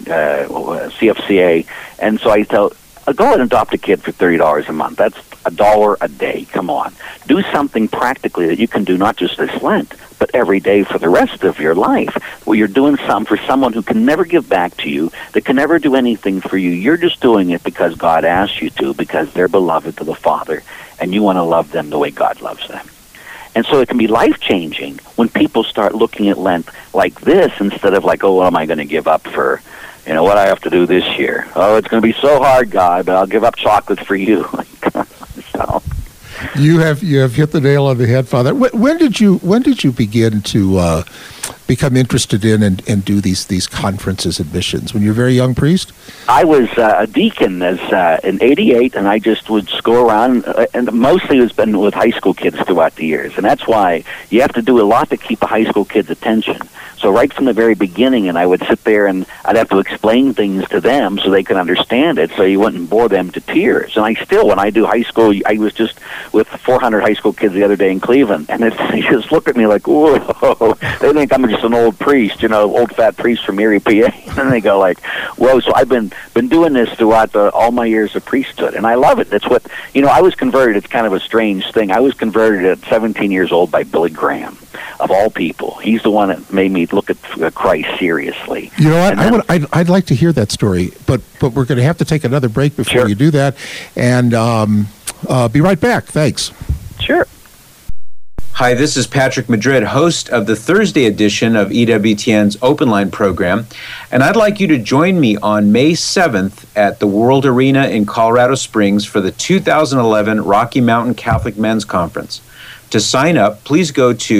Speaker 3: CFCA? And so I tell, go ahead and adopt a kid for $30 a month. That's $1 a day. Come on. Do something practically that you can do not just this Lent, but every day for the rest of your life, where you're doing something for someone who can never give back to you, that can never do anything for you. You're just doing it because God asked you to, because they're beloved to the Father, and you want to love them the way God loves them. And so it can be life-changing when people start looking at Lent like this instead of like, oh, what am I going to give up for, what I have to do this year? Oh, it's going to be so hard, God, but I'll give up chocolate for you. So.
Speaker 2: You have hit the nail on the head, Father. When did you begin to become interested in and do these conferences and missions? When you were a very young priest?
Speaker 3: I was a deacon in '88, and I just would go around, and mostly it's been with high school kids throughout the years, and that's why you have to do a lot to keep a high school kid's attention. So right from the very beginning, and I would sit there and I'd have to explain things to them so they could understand it, so you wouldn't bore them to tears. And I still, when I do high school, I was just with 400 high school kids the other day in Cleveland, and they just look at me like, whoa, they think I'm just an old priest, old fat priest from Erie, PA, and they go like, whoa. So I've been doing this throughout all my years of priesthood, and I love it. That's what, I was converted. It's kind of a strange thing. I was converted at 17 years old by Billy Graham, of all people. He's the one that made me look at Christ seriously.
Speaker 2: You know what? I'd like to hear that story, but we're going to have to take another break before you do that, and be right back. Thanks.
Speaker 3: Sure.
Speaker 4: Hi, this is Patrick Madrid, host of the Thursday edition of EWTN's Open Line program, and I'd like you to join me on May 7th at the World Arena in Colorado Springs for the 2011 Rocky Mountain Catholic Men's Conference. To sign up, please go to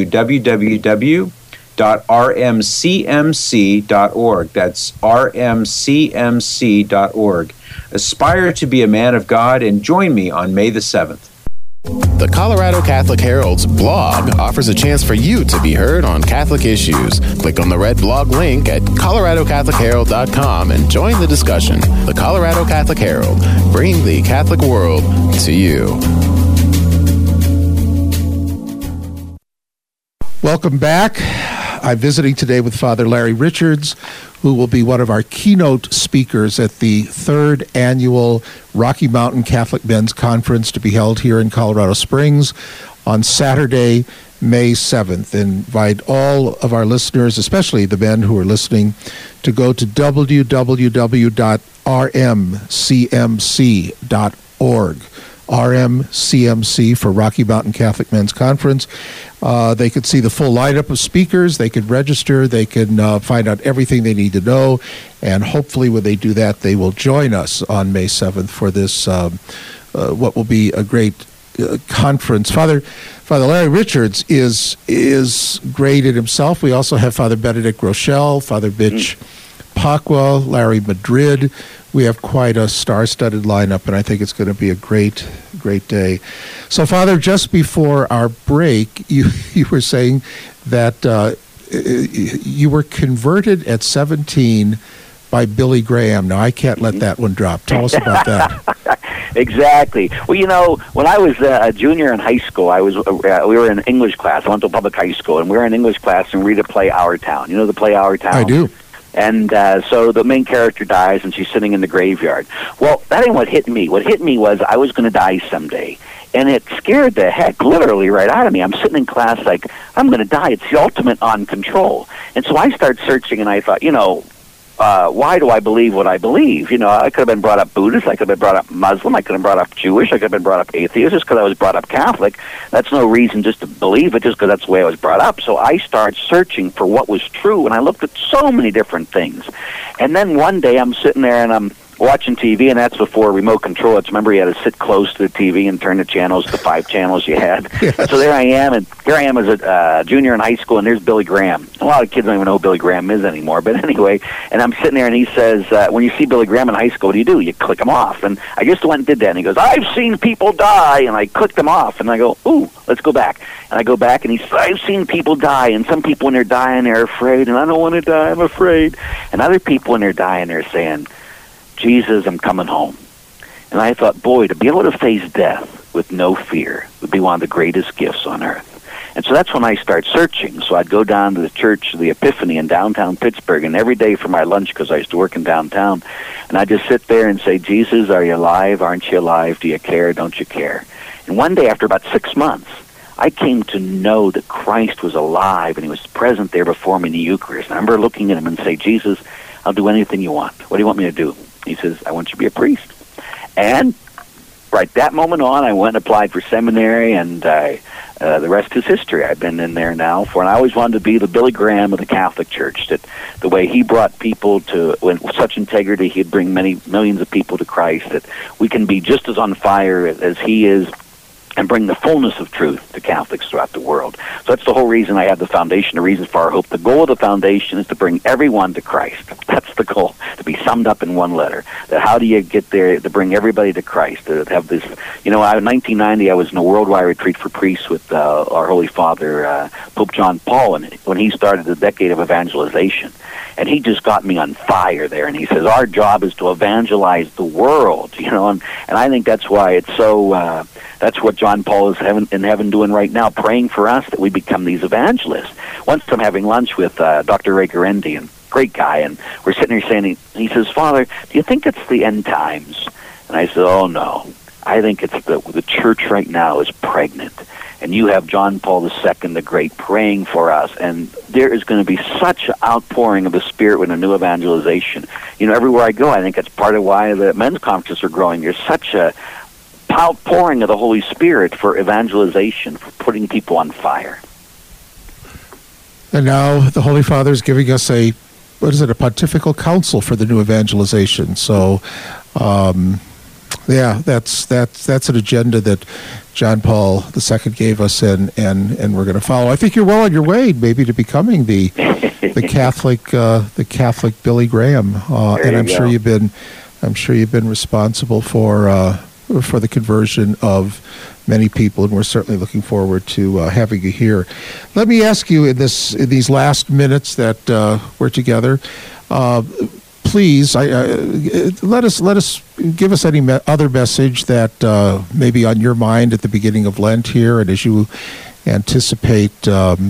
Speaker 4: www.rmcmc.org. That's rmcmc.org. Aspire to be a man of God and join me on May the 7th.
Speaker 1: The Colorado Catholic Herald's blog offers a chance for you to be heard on Catholic issues. Click on the red blog link at coloradocatholicherald.com and join the discussion. The Colorado Catholic Herald, bringing the Catholic world to you.
Speaker 2: Welcome back. I'm visiting today with Father Larry Richards, who will be one of our keynote speakers at the 3rd Annual Rocky Mountain Catholic Men's Conference to be held here in Colorado Springs on Saturday, May 7th. Invite all of our listeners, especially the men who are listening, to go to www.rmcmc.org. RMCMC for Rocky Mountain Catholic Men's Conference. They could see the full lineup of speakers. They could register. They can find out everything they need to know. And hopefully when they do that, they will join us on May 7th for this, what will be a great conference. Father Larry Richards is great in himself. We also have Father Benedict Rochelle, Father Mitch Pacwa, Larry Madrid. We have quite a star-studded lineup, and I think it's going to be a great day. So, Father, just before our break, you were saying that you were converted at 17 by Billy Graham. Now, I can't let that one drop. Tell us about that.
Speaker 3: Exactly. Well, when I was a junior in high school, we were in English class. I went to a public high school, and we were in English class, and we read the play Our Town. You know the play Our Town?
Speaker 2: I do.
Speaker 3: And so the main character dies, and she's sitting in the graveyard. Well, that ain't what hit me. What hit me was I was going to die someday. And it scared the heck literally right out of me. I'm sitting in class like, I'm going to die. It's the ultimate on control. And so I started searching, and I thought, why do I believe what I believe? I could have been brought up Buddhist, I could have been brought up Muslim, I could have been brought up Jewish, I could have been brought up atheist. Just because I was brought up Catholic, that's no reason just to believe it, just because that's the way I was brought up. So I started searching for what was true, and I looked at so many different things. And then one day I'm sitting there and I'm watching TV, and that's before remote control. Remember, you had to sit close to the TV and turn the channels to 5 channels you had. Yes. So here I am as a junior in high school, and there's Billy Graham. A lot of kids don't even know who Billy Graham is anymore, but anyway, and I'm sitting there, and he says, when you see Billy Graham in high school, what do? You click him off. And I just went and did that, and he goes, I've seen people die, and I clicked him off, and I go, ooh, let's go back. And I go back, and he says, I've seen people die, and some people when they're dying, they're afraid, and I don't want to die, I'm afraid. And other people when they're dying, they're saying, Jesus, I'm coming home. And I thought, boy, to be able to face death with no fear would be one of the greatest gifts on earth. And so that's when I started searching. So I'd go down to the Church of the Epiphany in downtown Pittsburgh, and every day for my lunch, because I used to work in downtown, and I'd just sit there and say, Jesus, are you alive? Aren't you alive? Do you care? Don't you care? And one day, after about 6 months, I came to know that Christ was alive, and he was present there before me in the Eucharist. And I remember looking at him and say, Jesus, I'll do anything you want. What do you want me to do? He says, I want you to be a priest. And right that moment on, I went and applied for seminary, and the rest is history. I've been in there now and I always wanted to be the Billy Graham of the Catholic Church, that the way he brought people with such integrity, he'd bring many millions of people to Christ, that we can be just as on fire as he is and bring the fullness of truth to Catholics throughout the world. So that's the whole reason I have the foundation, the reason for our hope. The goal of the foundation is to bring everyone to Christ. That's the goal, to be summed up in one letter. That how do you get there, to bring everybody to Christ, to have this, in 1990, I was in a worldwide retreat for priests with our Holy Father, Pope John Paul, and when he started the decade of evangelization. And he just got me on fire there, and he says, our job is to evangelize the world, and I think that's why it's so, that's what John Paul is in heaven doing right now, praying for us that we become these evangelists. Once I'm having lunch with Dr. Ray Garendi, and great guy, and we're sitting here saying, he says, Father, do you think it's the end times? And I said, oh, no. I think it's the church right now is pregnant. And you have John Paul II, the Great, praying for us. And there is going to be such an outpouring of the Spirit with a new evangelization. Everywhere I go, I think that's part of why the men's conferences are growing. There's such a outpouring of the Holy Spirit for evangelization, for putting people on fire.
Speaker 2: And now the Holy Father is giving us a pontifical council for the new evangelization. So, that's an agenda that John Paul II gave us, and we're going to follow. I think you're well on your way, maybe, to becoming the Catholic Billy Graham, and I'm sure you've been responsible for the conversion of many people, and we're certainly looking forward to having you here. Let me ask you in these last minutes that we're together. Please, let us give us any other message that may be on your mind at the beginning of Lent here, and as you anticipate the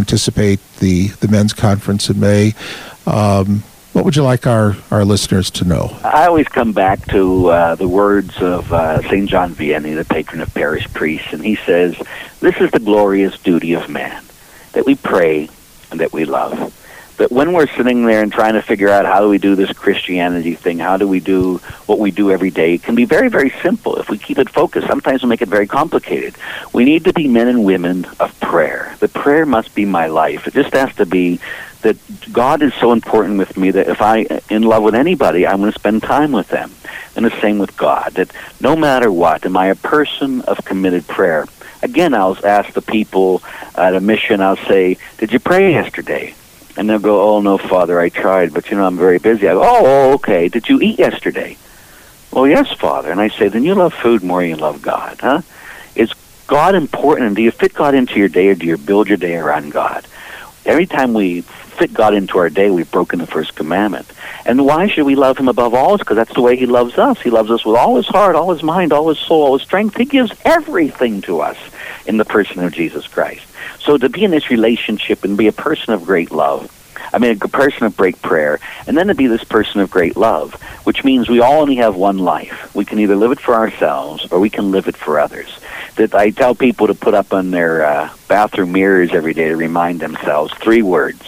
Speaker 2: men's conference in May. What would you like our listeners to know?
Speaker 3: I always come back to the words of St. John Vianney, the patron of parish priests, and he says, "This is the glorious duty of man, that we pray and that we love." But when we're sitting there and trying to figure out how do we do this Christianity thing, how do we do what we do every day, it can be very, very simple. If we keep it focused, sometimes we make it very complicated. We need to be men and women of prayer. The prayer must be my life. It just has to be that God is so important with me that if I'm in love with anybody, I'm going to spend time with them. And the same with God, that no matter what, am I a person of committed prayer? Again, I'll ask the people at a mission, I'll say, did you pray yesterday? And they'll go, oh, no, Father, I tried, but, I'm very busy. I go, oh, okay. Did you eat yesterday? Well, yes, Father. And I say, then you love food more than you love God, huh? Is God important? And do you fit God into your day, or do you build your day around God? Every time we fit God into our day, we've broken the first commandment. And why should we love him above all? It's because that's the way he loves us. He loves us with all his heart, all his mind, all his soul, all his strength. He gives everything to us in the person of Jesus Christ. So to be in this relationship and be a person of great love, a person of great prayer, and then to be this person of great love, which means we all only have one life. We can either live it for ourselves or we can live it for others. That I tell people to put up on their bathroom mirrors every day to remind themselves 3 words.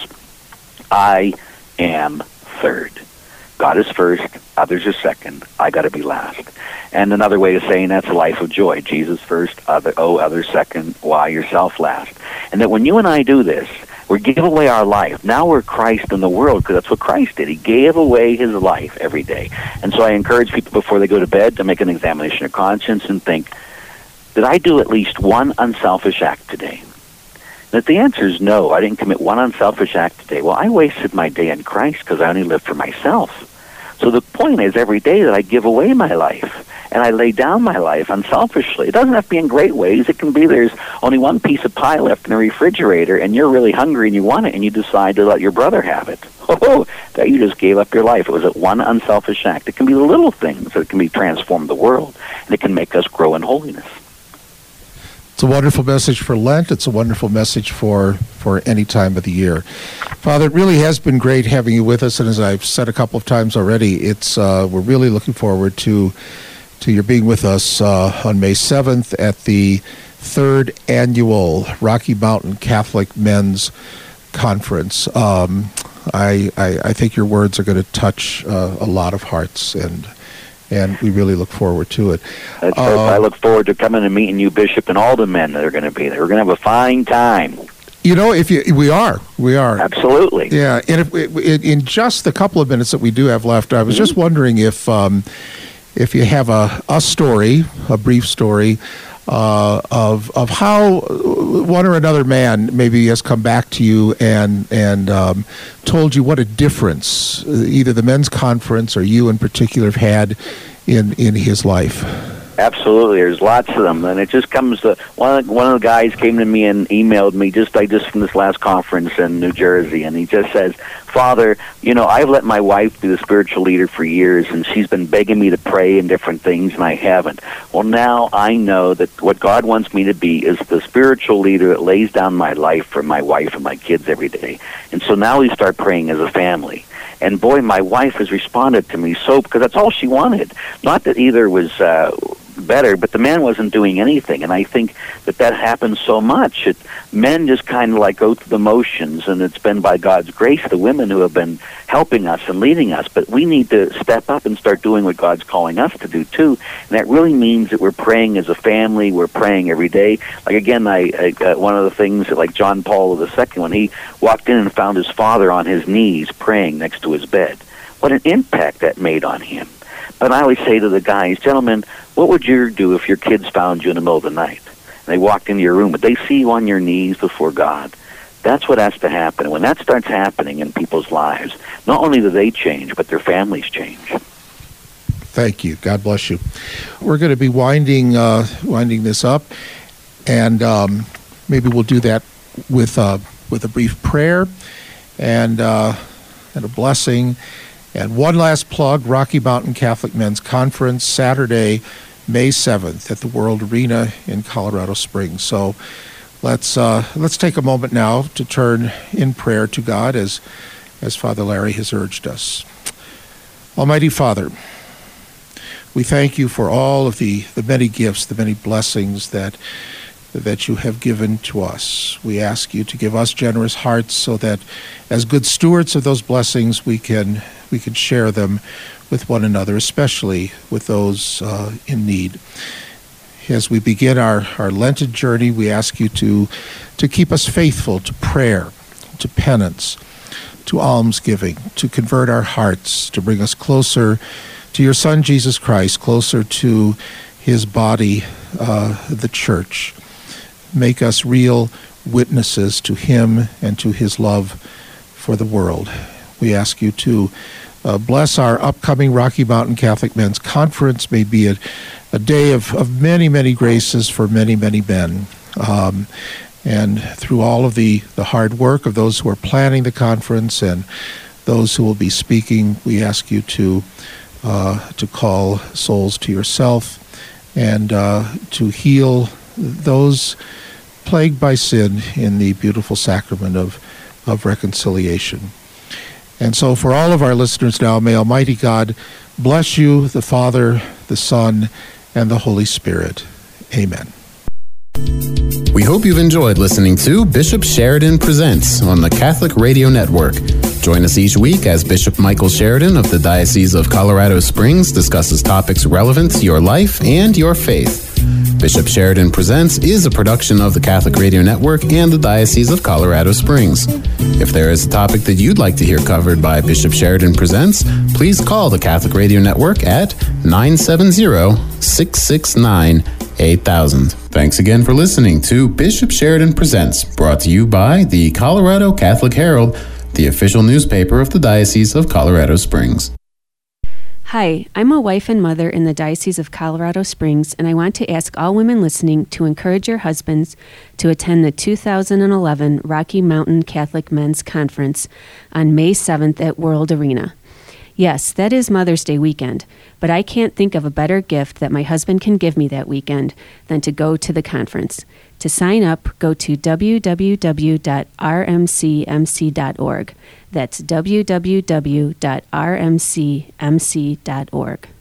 Speaker 3: I am third. God is first, others are second, I got to be last. And another way of saying that's a life of joy. Jesus first, others second, why, yourself last. And that when you and I do this, we give away our life. Now we're Christ in the world, because that's what Christ did. He gave away his life every day. And so I encourage people before they go to bed to make an examination of conscience and think, did I do at least one unselfish act today? And if the answer is no, I didn't commit one unselfish act today, well, I wasted my day in Christ because I only lived for myself. So the point is every day that I give away my life and I lay down my life unselfishly. It doesn't have to be in great ways. It can be there's only one piece of pie left in the refrigerator and you're really hungry and you want it and you decide to let your brother have it. Oh, that you just gave up your life. It was one unselfish act. It can be the little things that can transform the world, and it can make us grow in holiness.
Speaker 2: It's a wonderful message for Lent. It's a wonderful message for any time of the year. Father, it really has been great having you with us, and as I've said a couple of times already, we're really looking forward to your being with us on May 7th at the 3rd Annual Rocky Mountain Catholic Men's Conference. I think your words are going to touch a lot of hearts, and And we really look forward to it.
Speaker 3: I look forward to coming and meeting you, Bishop, and all the men that are going to be there. We're going to have a fine time.
Speaker 2: We are
Speaker 3: absolutely.
Speaker 2: Yeah, and in just the couple of minutes that we do have left, I was just wondering if you have a story, a brief story, of how one or another man maybe has come back to you and told you what a difference either the men's conference or you in particular have had in his life.
Speaker 3: Absolutely, there's lots of them, and it just comes to one of the guys came to me and emailed me just from this last conference in New Jersey, and he just says, "Father, I've let my wife be the spiritual leader for years, and she's been begging me to pray and different things, and I haven't. Well, now I know that what God wants me to be is the spiritual leader that lays down my life for my wife and my kids every day, and so now we start praying as a family." And boy, my wife has responded to me because that's all she wanted. Not that either was better, but the man wasn't doing anything. And I think that happens so much. Men just kind of go through the motions, and it's been by God's grace the women who have been helping us and leading us. But we need to step up and start doing what God's calling us to do too. And that really means that we're praying as a family. We're praying every day. Again, I one of the things that John Paul II, when he walked in and found his father on his knees praying next to his bed, what an impact that made on him. But I always say to the guys, gentlemen, what would you do if your kids found you in the middle of the night? And they walked into your room, but they see you on your knees before God. That's what has to happen. And when that starts happening in people's lives, not only do they change, but their families change.
Speaker 2: Thank you. God bless you. We're going to be winding this up, and maybe we'll do that with a brief prayer and a blessing. And one last plug, Rocky Mountain Catholic Men's Conference, Saturday, May 7th at the World Arena in Colorado Springs. So let's take a moment now to turn in prayer to God as Father Larry has urged us. Almighty Father, we thank you for all of the many gifts, the many blessings that you have given to us. We ask you to give us generous hearts so that as good stewards of those blessings we can share them with one another, especially with those in need. As we begin our Lenten journey, we ask you to keep us faithful to prayer, to penance, to almsgiving, to convert our hearts, to bring us closer to your Son, Jesus Christ, closer to his body, the church. Make us real witnesses to him and to his love for the world. We ask you to bless our upcoming Rocky Mountain Catholic Men's Conference. May be a day of many, many graces for many, many men. And through all of the hard work of those who are planning the conference and those who will be speaking, we ask you to call souls to yourself and to heal those plagued by sin in the beautiful sacrament of reconciliation. And so for all of our listeners now, may Almighty God bless you, the Father, the Son, and the Holy Spirit. Amen.
Speaker 1: We hope you've enjoyed listening to Bishop Sheridan Presents on the Catholic Radio Network. Join us each week as Bishop Michael Sheridan of the Diocese of Colorado Springs discusses topics relevant to your life and your faith. Bishop Sheridan Presents is a production of the Catholic Radio Network and the Diocese of Colorado Springs. If there is a topic that you'd like to hear covered by Bishop Sheridan Presents, please call the Catholic Radio Network at 970-669-8000. Thanks again for listening to Bishop Sheridan Presents, brought to you by the Colorado Catholic Herald, the official newspaper of the Diocese of Colorado Springs.
Speaker 5: Hi, I'm a wife and mother in the Diocese of Colorado Springs, and I want to ask all women listening to encourage your husbands to attend the 2011 Rocky Mountain Catholic Men's Conference on May 7th at World Arena. Yes, that is Mother's Day weekend, but I can't think of a better gift that my husband can give me that weekend than to go to the conference. To sign up, go to www.rmcmc.org. That's www.rmcmc.org.